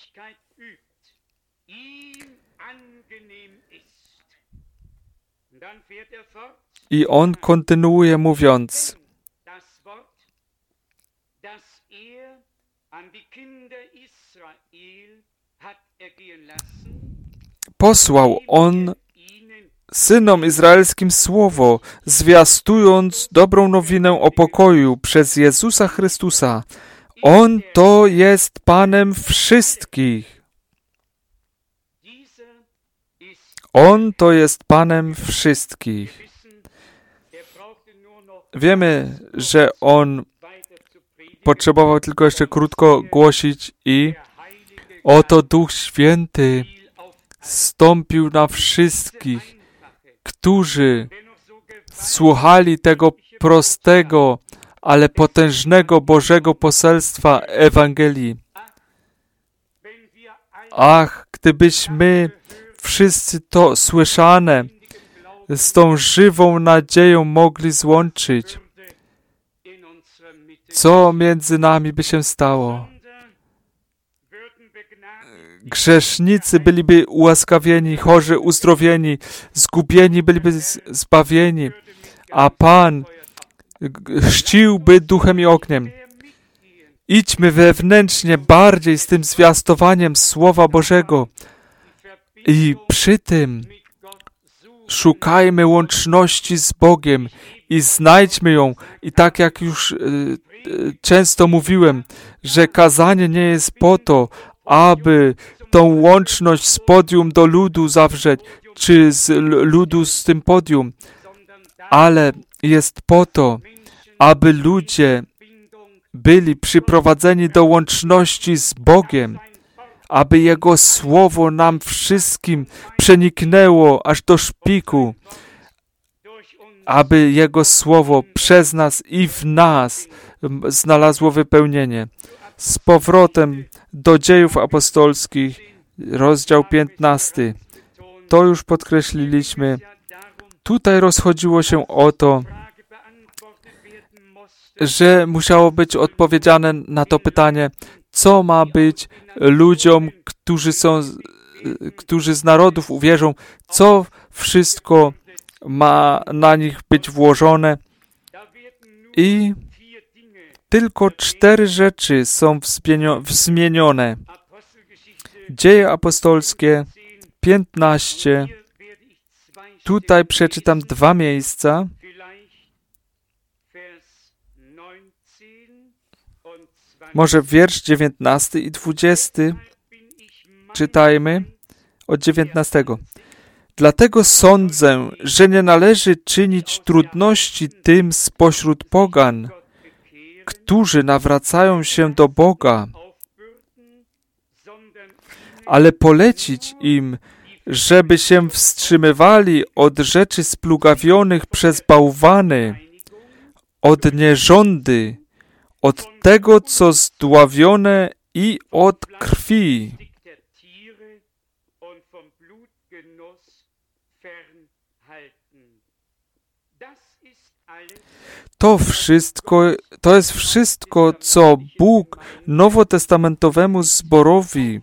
I on kontynuuje mówiąc: posłał on synom izraelskim słowo, zwiastując dobrą nowinę o pokoju przez Jezusa Chrystusa. On to jest Panem wszystkich. On to jest Panem wszystkich. Wiemy, że On potrzebował tylko jeszcze krótko głosić i oto Duch Święty zstąpił na wszystkich, którzy słuchali tego prostego, ale potężnego Bożego poselstwa Ewangelii. Ach, gdybyśmy wszyscy to słyszane z tą żywą nadzieją mogli złączyć, co między nami by się stało? Grzesznicy byliby ułaskawieni, chorzy uzdrowieni, zgubieni byliby zbawieni, a Pan chrzciłby duchem i ogniem. Idźmy wewnętrznie bardziej z tym zwiastowaniem Słowa Bożego i przy tym szukajmy łączności z Bogiem i znajdźmy ją. I tak jak już y, y, często mówiłem, że kazanie nie jest po to, aby tą łączność z podium do ludu zawrzeć, czy z ludu z tym podium, ale jest po to, aby ludzie byli przyprowadzeni do łączności z Bogiem, aby Jego Słowo nam wszystkim przeniknęło aż do szpiku, aby Jego Słowo przez nas i w nas znalazło wypełnienie. Z powrotem do Dziejów Apostolskich, rozdział piętnasty. To już podkreśliliśmy. Tutaj rozchodziło się o to, że musiało być odpowiedziane na to pytanie, co ma być ludziom, którzy są, którzy z narodów uwierzą, co wszystko ma na nich być włożone. I tylko cztery rzeczy są wzmienione. Dzieje apostolskie piętnaście. Tutaj przeczytam dwa miejsca. Może wiersz dziewiętnasty i dwudziesty. Czytajmy od dziewiętnastego. Dlatego sądzę, że nie należy czynić trudności tym spośród pogan, którzy nawracają się do Boga, ale polecić im, żeby się wstrzymywali od rzeczy splugawionych przez bałwany, od nierządy, od tego, co zdławione i od krwi. To wszystko, to jest wszystko, co Bóg nowotestamentowemu zborowi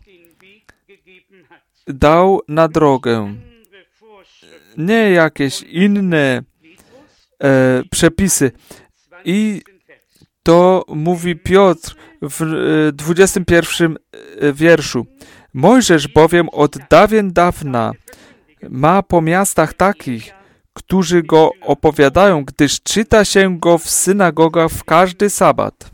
dał na drogę. Nie jakieś inne e, przepisy. I to mówi Piotr w e, dwudziestym pierwszym wierszu. Mojżesz bowiem od dawien dawna ma po miastach takich, którzy go opowiadają, gdyż czyta się go w synagogach w każdy sabat.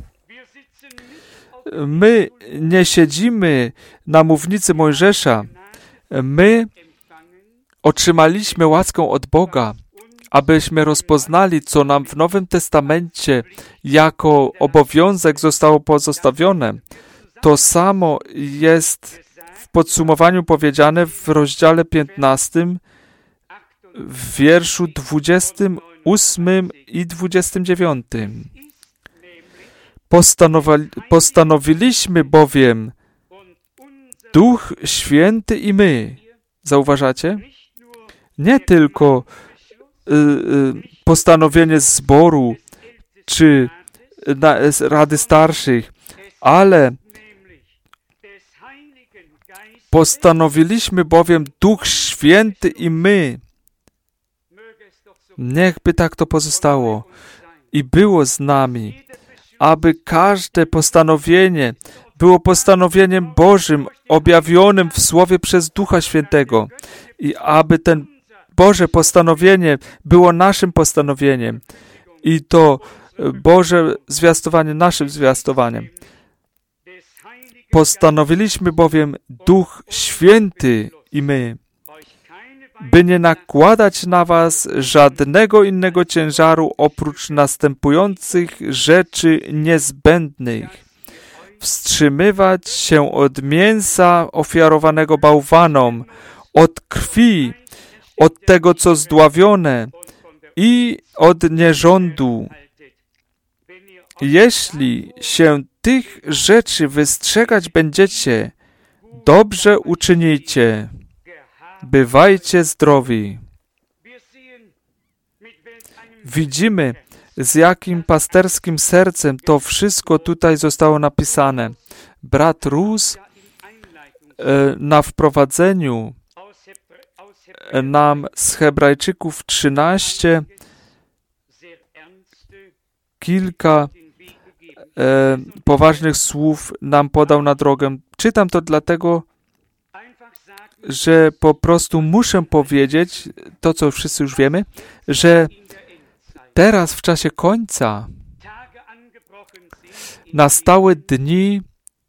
My nie siedzimy na mównicy Mojżesza. My otrzymaliśmy łaskę od Boga, abyśmy rozpoznali, co nam w Nowym Testamencie jako obowiązek zostało pozostawione. To samo jest w podsumowaniu powiedziane w rozdziale piętnastym, w wierszu dwudziestym ósmym i dwudziestym dziewiątym. Postanowi- postanowiliśmy bowiem Duch Święty i my. Zauważacie? Nie tylko y, y, postanowienie zboru czy na, Rady Starszych, ale postanowiliśmy bowiem Duch Święty i my. Niechby tak to pozostało i było z nami, aby każde postanowienie było postanowieniem Bożym, objawionym w Słowie przez Ducha Świętego i aby ten Boże postanowienie było naszym postanowieniem i to Boże zwiastowanie naszym zwiastowaniem. Postanowiliśmy bowiem Duch Święty i my, by nie nakładać na was żadnego innego ciężaru oprócz następujących rzeczy niezbędnych. Wstrzymywać się od mięsa ofiarowanego bałwanom, od krwi, od tego, co zdławione i od nierządu. Jeśli się tych rzeczy wystrzegać będziecie, dobrze uczynicie. Bywajcie zdrowi. Widzimy, z jakim pasterskim sercem to wszystko tutaj zostało napisane. Brat Rus na wprowadzeniu nam z Hebrajczyków trzynaście kilka e, poważnych słów nam podał na drogę. Czytam to dlatego, że po prostu muszę powiedzieć to, co wszyscy już wiemy, że teraz w czasie końca nastały dni,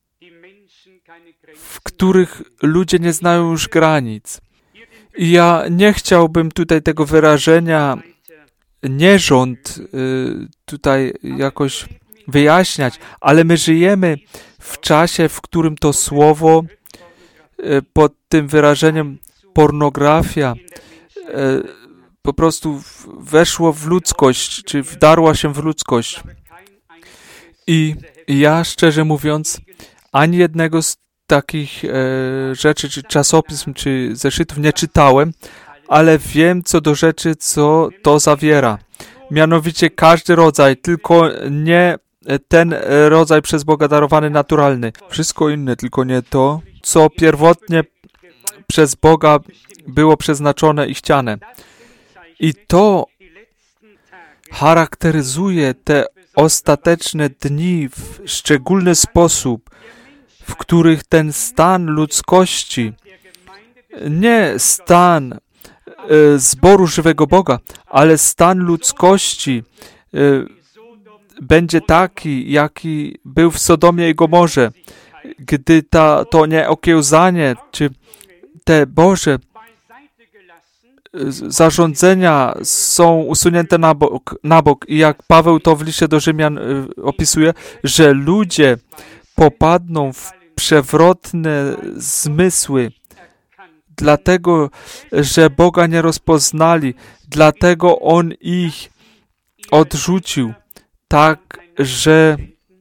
w których ludzie nie znają już granic. I ja nie chciałbym tutaj tego wyrażenia nierząd tutaj jakoś wyjaśniać, ale my żyjemy w czasie, w którym to słowo pod tym wyrażeniem pornografia po prostu weszło w ludzkość, czy wdarła się w ludzkość. I ja, szczerze mówiąc, ani jednego z takich e, rzeczy, czy czasopism, czy zeszytów nie czytałem, ale wiem co do rzeczy, co to zawiera. Mianowicie każdy rodzaj, tylko nie ten rodzaj przez Boga darowany naturalny. Wszystko inne, tylko nie to, co pierwotnie przez Boga było przeznaczone i chciane. I to charakteryzuje te ostateczne dni w szczególny sposób, w których ten stan ludzkości, nie stan e, zboru żywego Boga, ale stan ludzkości e, będzie taki, jaki był w Sodomie i Gomorze, gdy ta, to nieokiełzanie, czy te Boże zarządzenia są usunięte na bok, na bok i jak Paweł to w liście do Rzymian opisuje, że ludzie popadną w przewrotne zmysły, dlatego, że Boga nie rozpoznali, dlatego On ich odrzucił, tak, że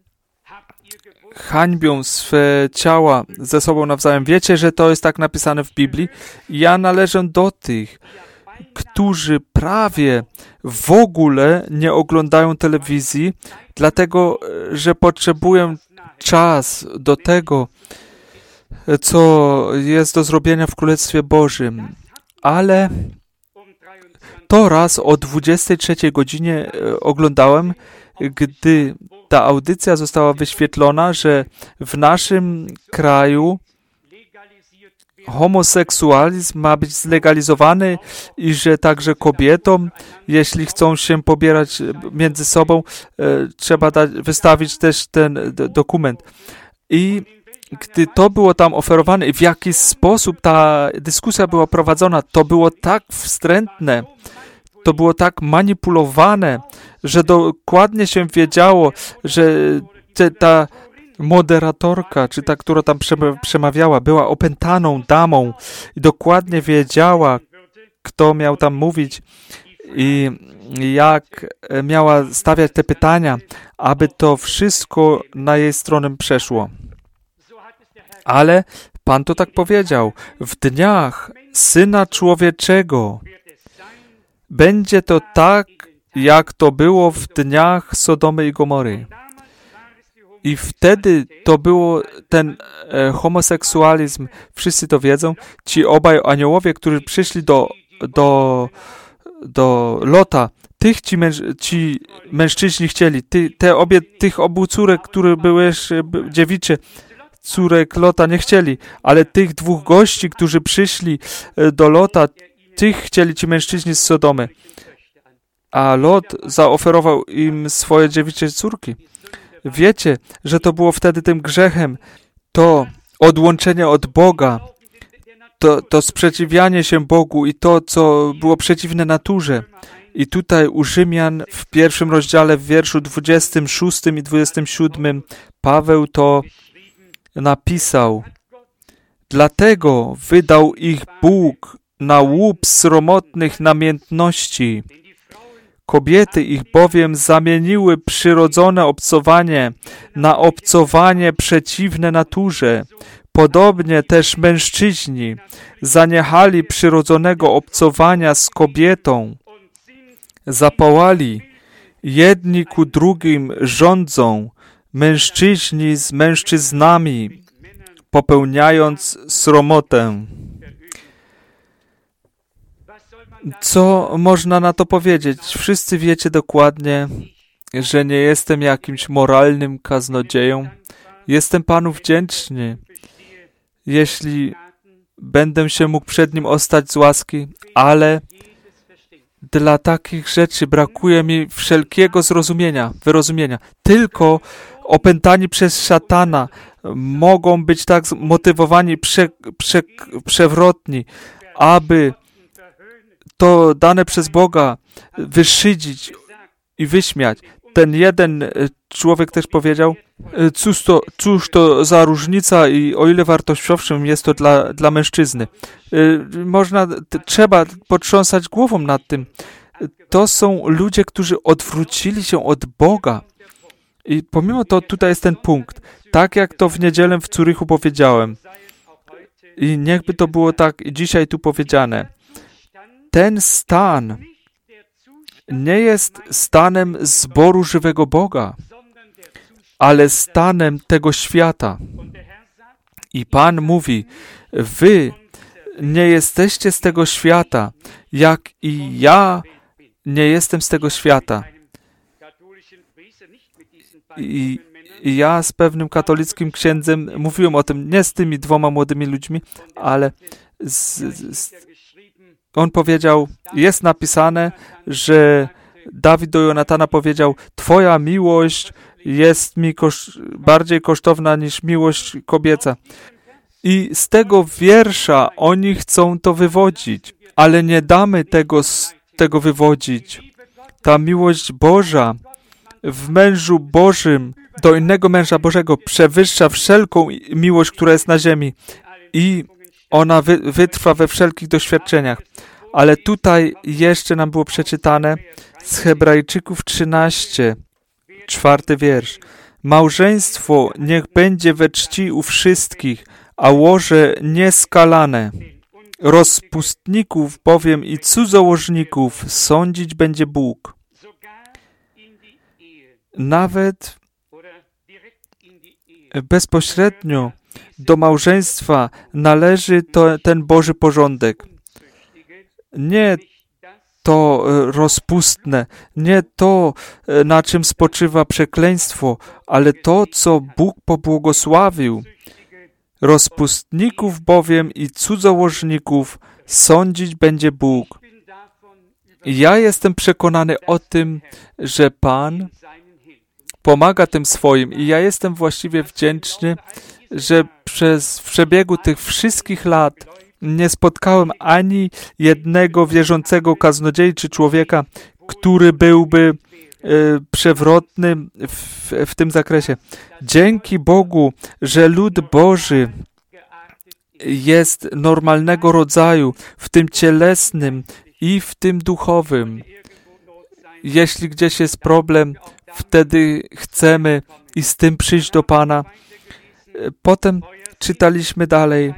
hańbią swe ciała ze sobą nawzajem. Wiecie, że to jest tak napisane w Biblii? Ja należę do tych, którzy prawie w ogóle nie oglądają telewizji, dlatego, że potrzebują czas do tego, co jest do zrobienia w Królestwie Bożym. Ale to raz o dwudziestej trzeciej godzinie oglądałem, gdy ta audycja została wyświetlona, że w naszym kraju homoseksualizm ma być zlegalizowany i że także kobietom, jeśli chcą się pobierać między sobą, trzeba dać, wystawić też ten dokument. I gdy to było tam oferowane i w jaki sposób ta dyskusja była prowadzona, to było tak wstrętne, to było tak manipulowane, że dokładnie się wiedziało, że te, ta moderatorka, czy ta, która tam przemawiała, była opętaną damą i dokładnie wiedziała, kto miał tam mówić i jak miała stawiać te pytania, aby to wszystko na jej stronę przeszło. Ale Pan to tak powiedział, w dniach Syna Człowieczego będzie to tak, jak to było w dniach Sodomy i Gomory. I wtedy to było ten e, homoseksualizm, wszyscy to wiedzą, ci obaj aniołowie, którzy przyszli do, do, do Lota, tych ci, męż, ci mężczyźni chcieli, ty, te obie, tych obu córek, które były dziewicze, córek Lota nie chcieli, ale tych dwóch gości, którzy przyszli do Lota, tych chcieli ci mężczyźni z Sodomy. A Lot zaoferował im swoje dziewicze córki. Wiecie, że to było wtedy tym grzechem, to odłączenie od Boga, to, to sprzeciwianie się Bogu i to, co było przeciwne naturze. I tutaj u Rzymian w pierwszym rozdziale, w wierszu dwudziestym szóstym i dwudziestym siódmym Paweł to napisał. Dlatego wydał ich Bóg na łup sromotnych namiętności. Kobiety ich bowiem zamieniły przyrodzone obcowanie na obcowanie przeciwne naturze. Podobnie też mężczyźni zaniechali przyrodzonego obcowania z kobietą. Zapałali, jedni ku drugim rządzą, mężczyźni z mężczyznami, popełniając sromotę. Co można na to powiedzieć? Wszyscy wiecie dokładnie, że nie jestem jakimś moralnym kaznodzieją. Jestem Panu wdzięczny, jeśli będę się mógł przed Nim ostać z łaski, ale dla takich rzeczy brakuje mi wszelkiego zrozumienia, wyrozumienia. Tylko opętani przez szatana mogą być tak motywowani, prze, prze, przewrotni, aby to dane przez Boga wyszydzić i wyśmiać. Ten jeden człowiek też powiedział, cóż to, cóż to za różnica i o ile wartościowszym jest to dla, dla mężczyzny. Można, trzeba potrząsać głową nad tym. To są ludzie, którzy odwrócili się od Boga. I pomimo to tutaj jest ten punkt. Tak jak to w niedzielę w Zurychu powiedziałem. I niechby to było tak i dzisiaj tu powiedziane. Ten stan nie jest stanem zboru żywego Boga, ale stanem tego świata. I Pan mówi, wy nie jesteście z tego świata, jak i ja nie jestem z tego świata. I, i ja z pewnym katolickim księdzem mówiłem o tym, nie z tymi dwoma młodymi ludźmi, ale z, z, on powiedział, jest napisane, że Dawid do Jonatana powiedział, twoja miłość jest mi kosz- bardziej kosztowna niż miłość kobieca. I z tego wiersza oni chcą to wywodzić. ale nie damy tego, tego wywodzić. Ta miłość Boża w mężu Bożym do innego męża Bożego przewyższa wszelką miłość, która jest na ziemi i ona wy, wytrwa we wszelkich doświadczeniach. Ale tutaj jeszcze nam było przeczytane z Hebrajczyków trzynaście, czwarty wiersz. Małżeństwo niech będzie we czci u wszystkich, a łoże nieskalane. Rozpustników bowiem i cudzołożników sądzić będzie Bóg. Nawet bezpośrednio do małżeństwa należy to, ten Boży porządek. Nie to rozpustne, nie to, na czym spoczywa przekleństwo, ale to, co Bóg pobłogosławił. Rozpustników bowiem i cudzołożników sądzić będzie Bóg. Ja jestem przekonany o tym, że Pan pomaga tym swoim i ja jestem właściwie wdzięczny, że przez w przebiegu tych wszystkich lat nie spotkałem ani jednego wierzącego kaznodziei czy człowieka, który byłby e, przewrotny w, w tym zakresie. Dzięki Bogu, że lud Boży jest normalnego rodzaju w tym cielesnym i w tym duchowym. Jeśli gdzieś jest problem, wtedy chcemy i z tym przyjść do Pana. Potem czytaliśmy dalej.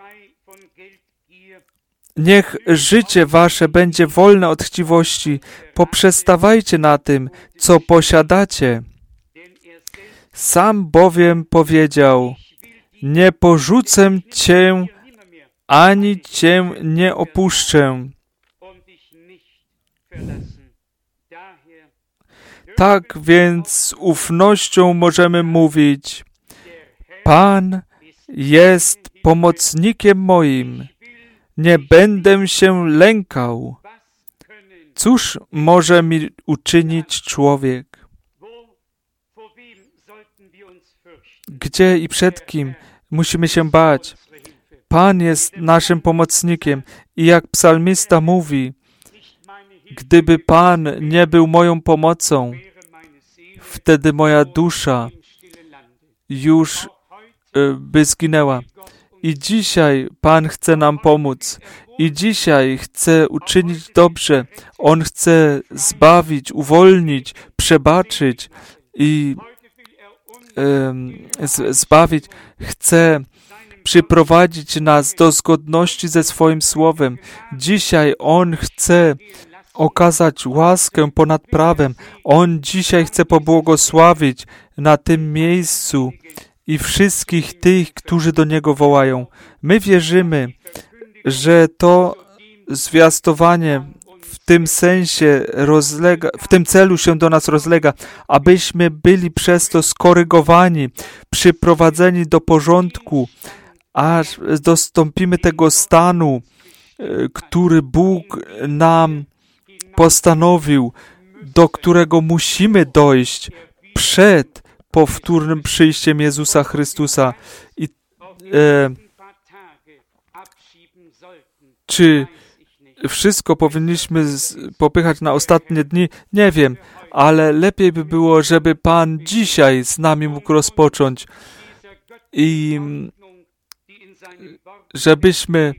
Niech życie wasze będzie wolne od chciwości. Poprzestawajcie na tym, co posiadacie. Sam bowiem powiedział, nie porzucę cię, ani cię nie opuszczę. Tak więc z ufnością możemy mówić, Pan jest pomocnikiem moim. Nie będę się lękał. Cóż może mi uczynić człowiek? Gdzie i przed kim musimy się bać? Pan jest naszym pomocnikiem i jak psalmista mówi, gdyby Pan nie był moją pomocą, wtedy moja dusza już by zginęła. I dzisiaj Pan chce nam pomóc. I dzisiaj chce uczynić dobrze. On chce zbawić, uwolnić, przebaczyć i um, z, zbawić. Chce przyprowadzić nas do zgodności ze swoim Słowem. Dzisiaj On chce okazać łaskę ponad prawem. On dzisiaj chce pobłogosławić na tym miejscu i wszystkich tych, którzy do Niego wołają. My wierzymy, że to zwiastowanie w tym sensie rozlega, w tym celu się do nas rozlega, abyśmy byli przez to skorygowani, przyprowadzeni do porządku, aż dostąpimy tego stanu, który Bóg nam postanowił, do którego musimy dojść przed powtórnym przyjściem Jezusa Chrystusa. I e, czy wszystko powinniśmy z, popychać na ostatnie dni? Nie wiem, ale lepiej by było, żeby Pan dzisiaj z nami mógł rozpocząć i żebyśmy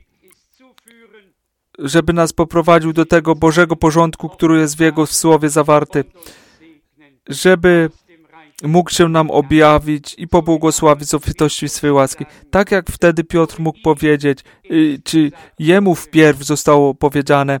żeby nas poprowadził do tego Bożego porządku, który jest w Jego Słowie zawarty, żeby mógł się nam objawić i pobłogosławić z obfitości swej łaski. Tak jak wtedy Piotr mógł powiedzieć, czy jemu wpierw zostało powiedziane,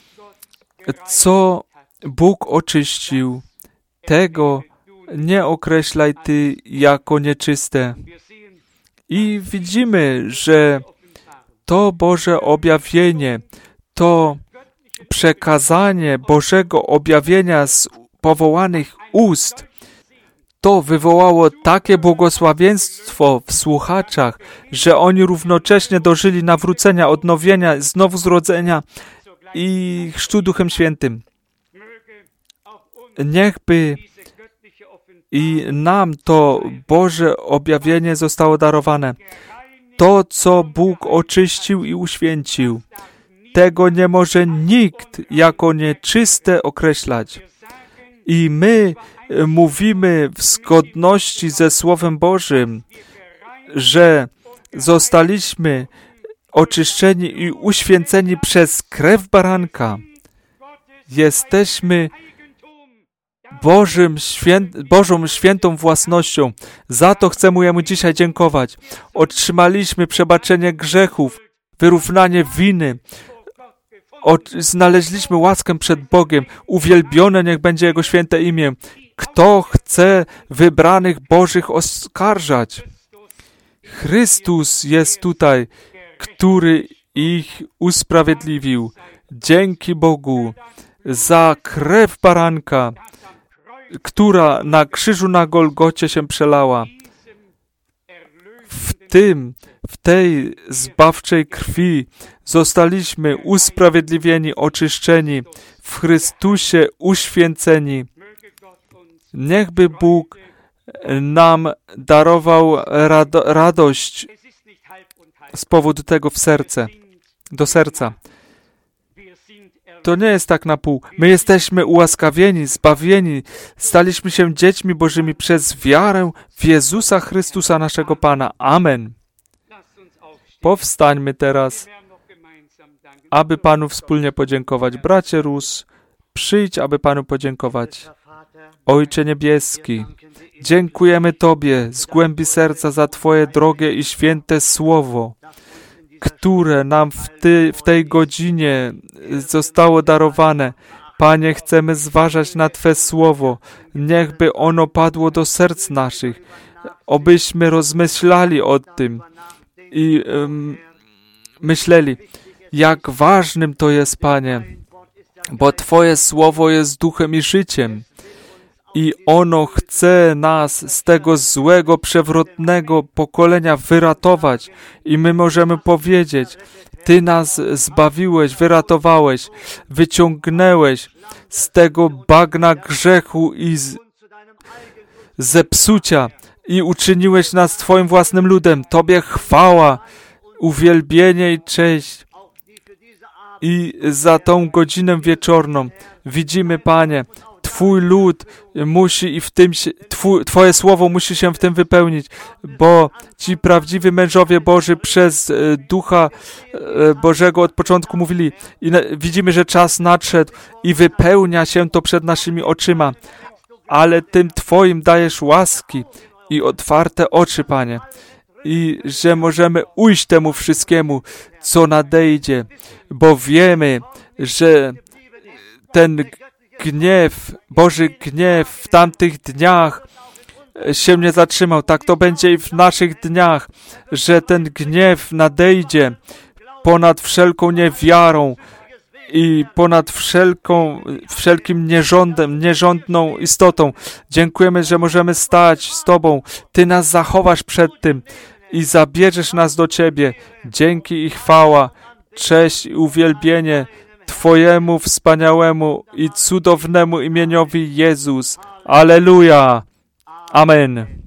co Bóg oczyścił, tego nie określaj ty jako nieczyste. I widzimy, że to Boże objawienie, to przekazanie Bożego objawienia z powołanych ust, to wywołało takie błogosławieństwo w słuchaczach, że oni równocześnie dożyli nawrócenia, odnowienia, znowu zrodzenia i chrztu Duchem Świętym. Niechby i nam to Boże objawienie zostało darowane. To, co Bóg oczyścił i uświęcił, tego nie może nikt jako nieczyste określać. I my mówimy w zgodności ze Słowem Bożym, że zostaliśmy oczyszczeni i uświęceni przez krew baranka. Jesteśmy Bożym świę... Bożą świętą własnością. Za to chcę Jemu dzisiaj dziękować. Otrzymaliśmy przebaczenie grzechów, wyrównanie winy. Od... Znaleźliśmy łaskę przed Bogiem. Uwielbione niech będzie Jego święte imię. Kto chce wybranych Bożych oskarżać? Chrystus jest tutaj, który ich usprawiedliwił. Dzięki Bogu za krew baranka, która na krzyżu na Golgocie się przelała. W tym, w tej zbawczej krwi zostaliśmy usprawiedliwieni, oczyszczeni, w Chrystusie uświęceni. Niechby Bóg nam darował rado, radość z powodu tego w serce, do serca. To nie jest tak na pół. My jesteśmy ułaskawieni, zbawieni, staliśmy się dziećmi Bożymi przez wiarę w Jezusa Chrystusa, naszego Pana. Amen. Powstańmy teraz, aby Panu wspólnie podziękować. Bracie Rus, przyjdź, aby Panu podziękować. Ojcze Niebieski, dziękujemy Tobie z głębi serca za Twoje drogie i święte Słowo, które nam w, ty, w tej godzinie zostało darowane. Panie, chcemy zważać na Twe Słowo. Niechby ono padło do serc naszych, obyśmy rozmyślali o tym i um, myśleli, jak ważnym to jest, Panie, bo Twoje Słowo jest duchem i życiem. I ono chce nas z tego złego, przewrotnego pokolenia wyratować. I my możemy powiedzieć, Ty nas zbawiłeś, wyratowałeś, wyciągnęłeś z tego bagna grzechu i z zepsucia i uczyniłeś nas Twoim własnym ludem. Tobie chwała, uwielbienie i cześć. I za tą godzinę wieczorną widzimy, Panie, Twój lud musi i w tym się, twój, Twoje słowo musi się w tym wypełnić, bo ci prawdziwi mężowie Boży przez e, Ducha e, Bożego od początku mówili i na, widzimy, że czas nadszedł i wypełnia się to przed naszymi oczyma, ale tym Twoim dajesz łaski i otwarte oczy, Panie, i że możemy ujść temu wszystkiemu, co nadejdzie, bo wiemy, że ten gniew, Boży gniew w tamtych dniach się nie zatrzymał. Tak to będzie i w naszych dniach, że ten gniew nadejdzie ponad wszelką niewiarą i ponad wszelką, wszelkim nierządem, nierządną istotą. Dziękujemy, że możemy stać z Tobą. Ty nas zachowasz przed tym i zabierzesz nas do Ciebie. Dzięki i chwała, cześć i uwielbienie Twojemu wspaniałemu i cudownemu imieniowi Jezus. Alleluja. Amen.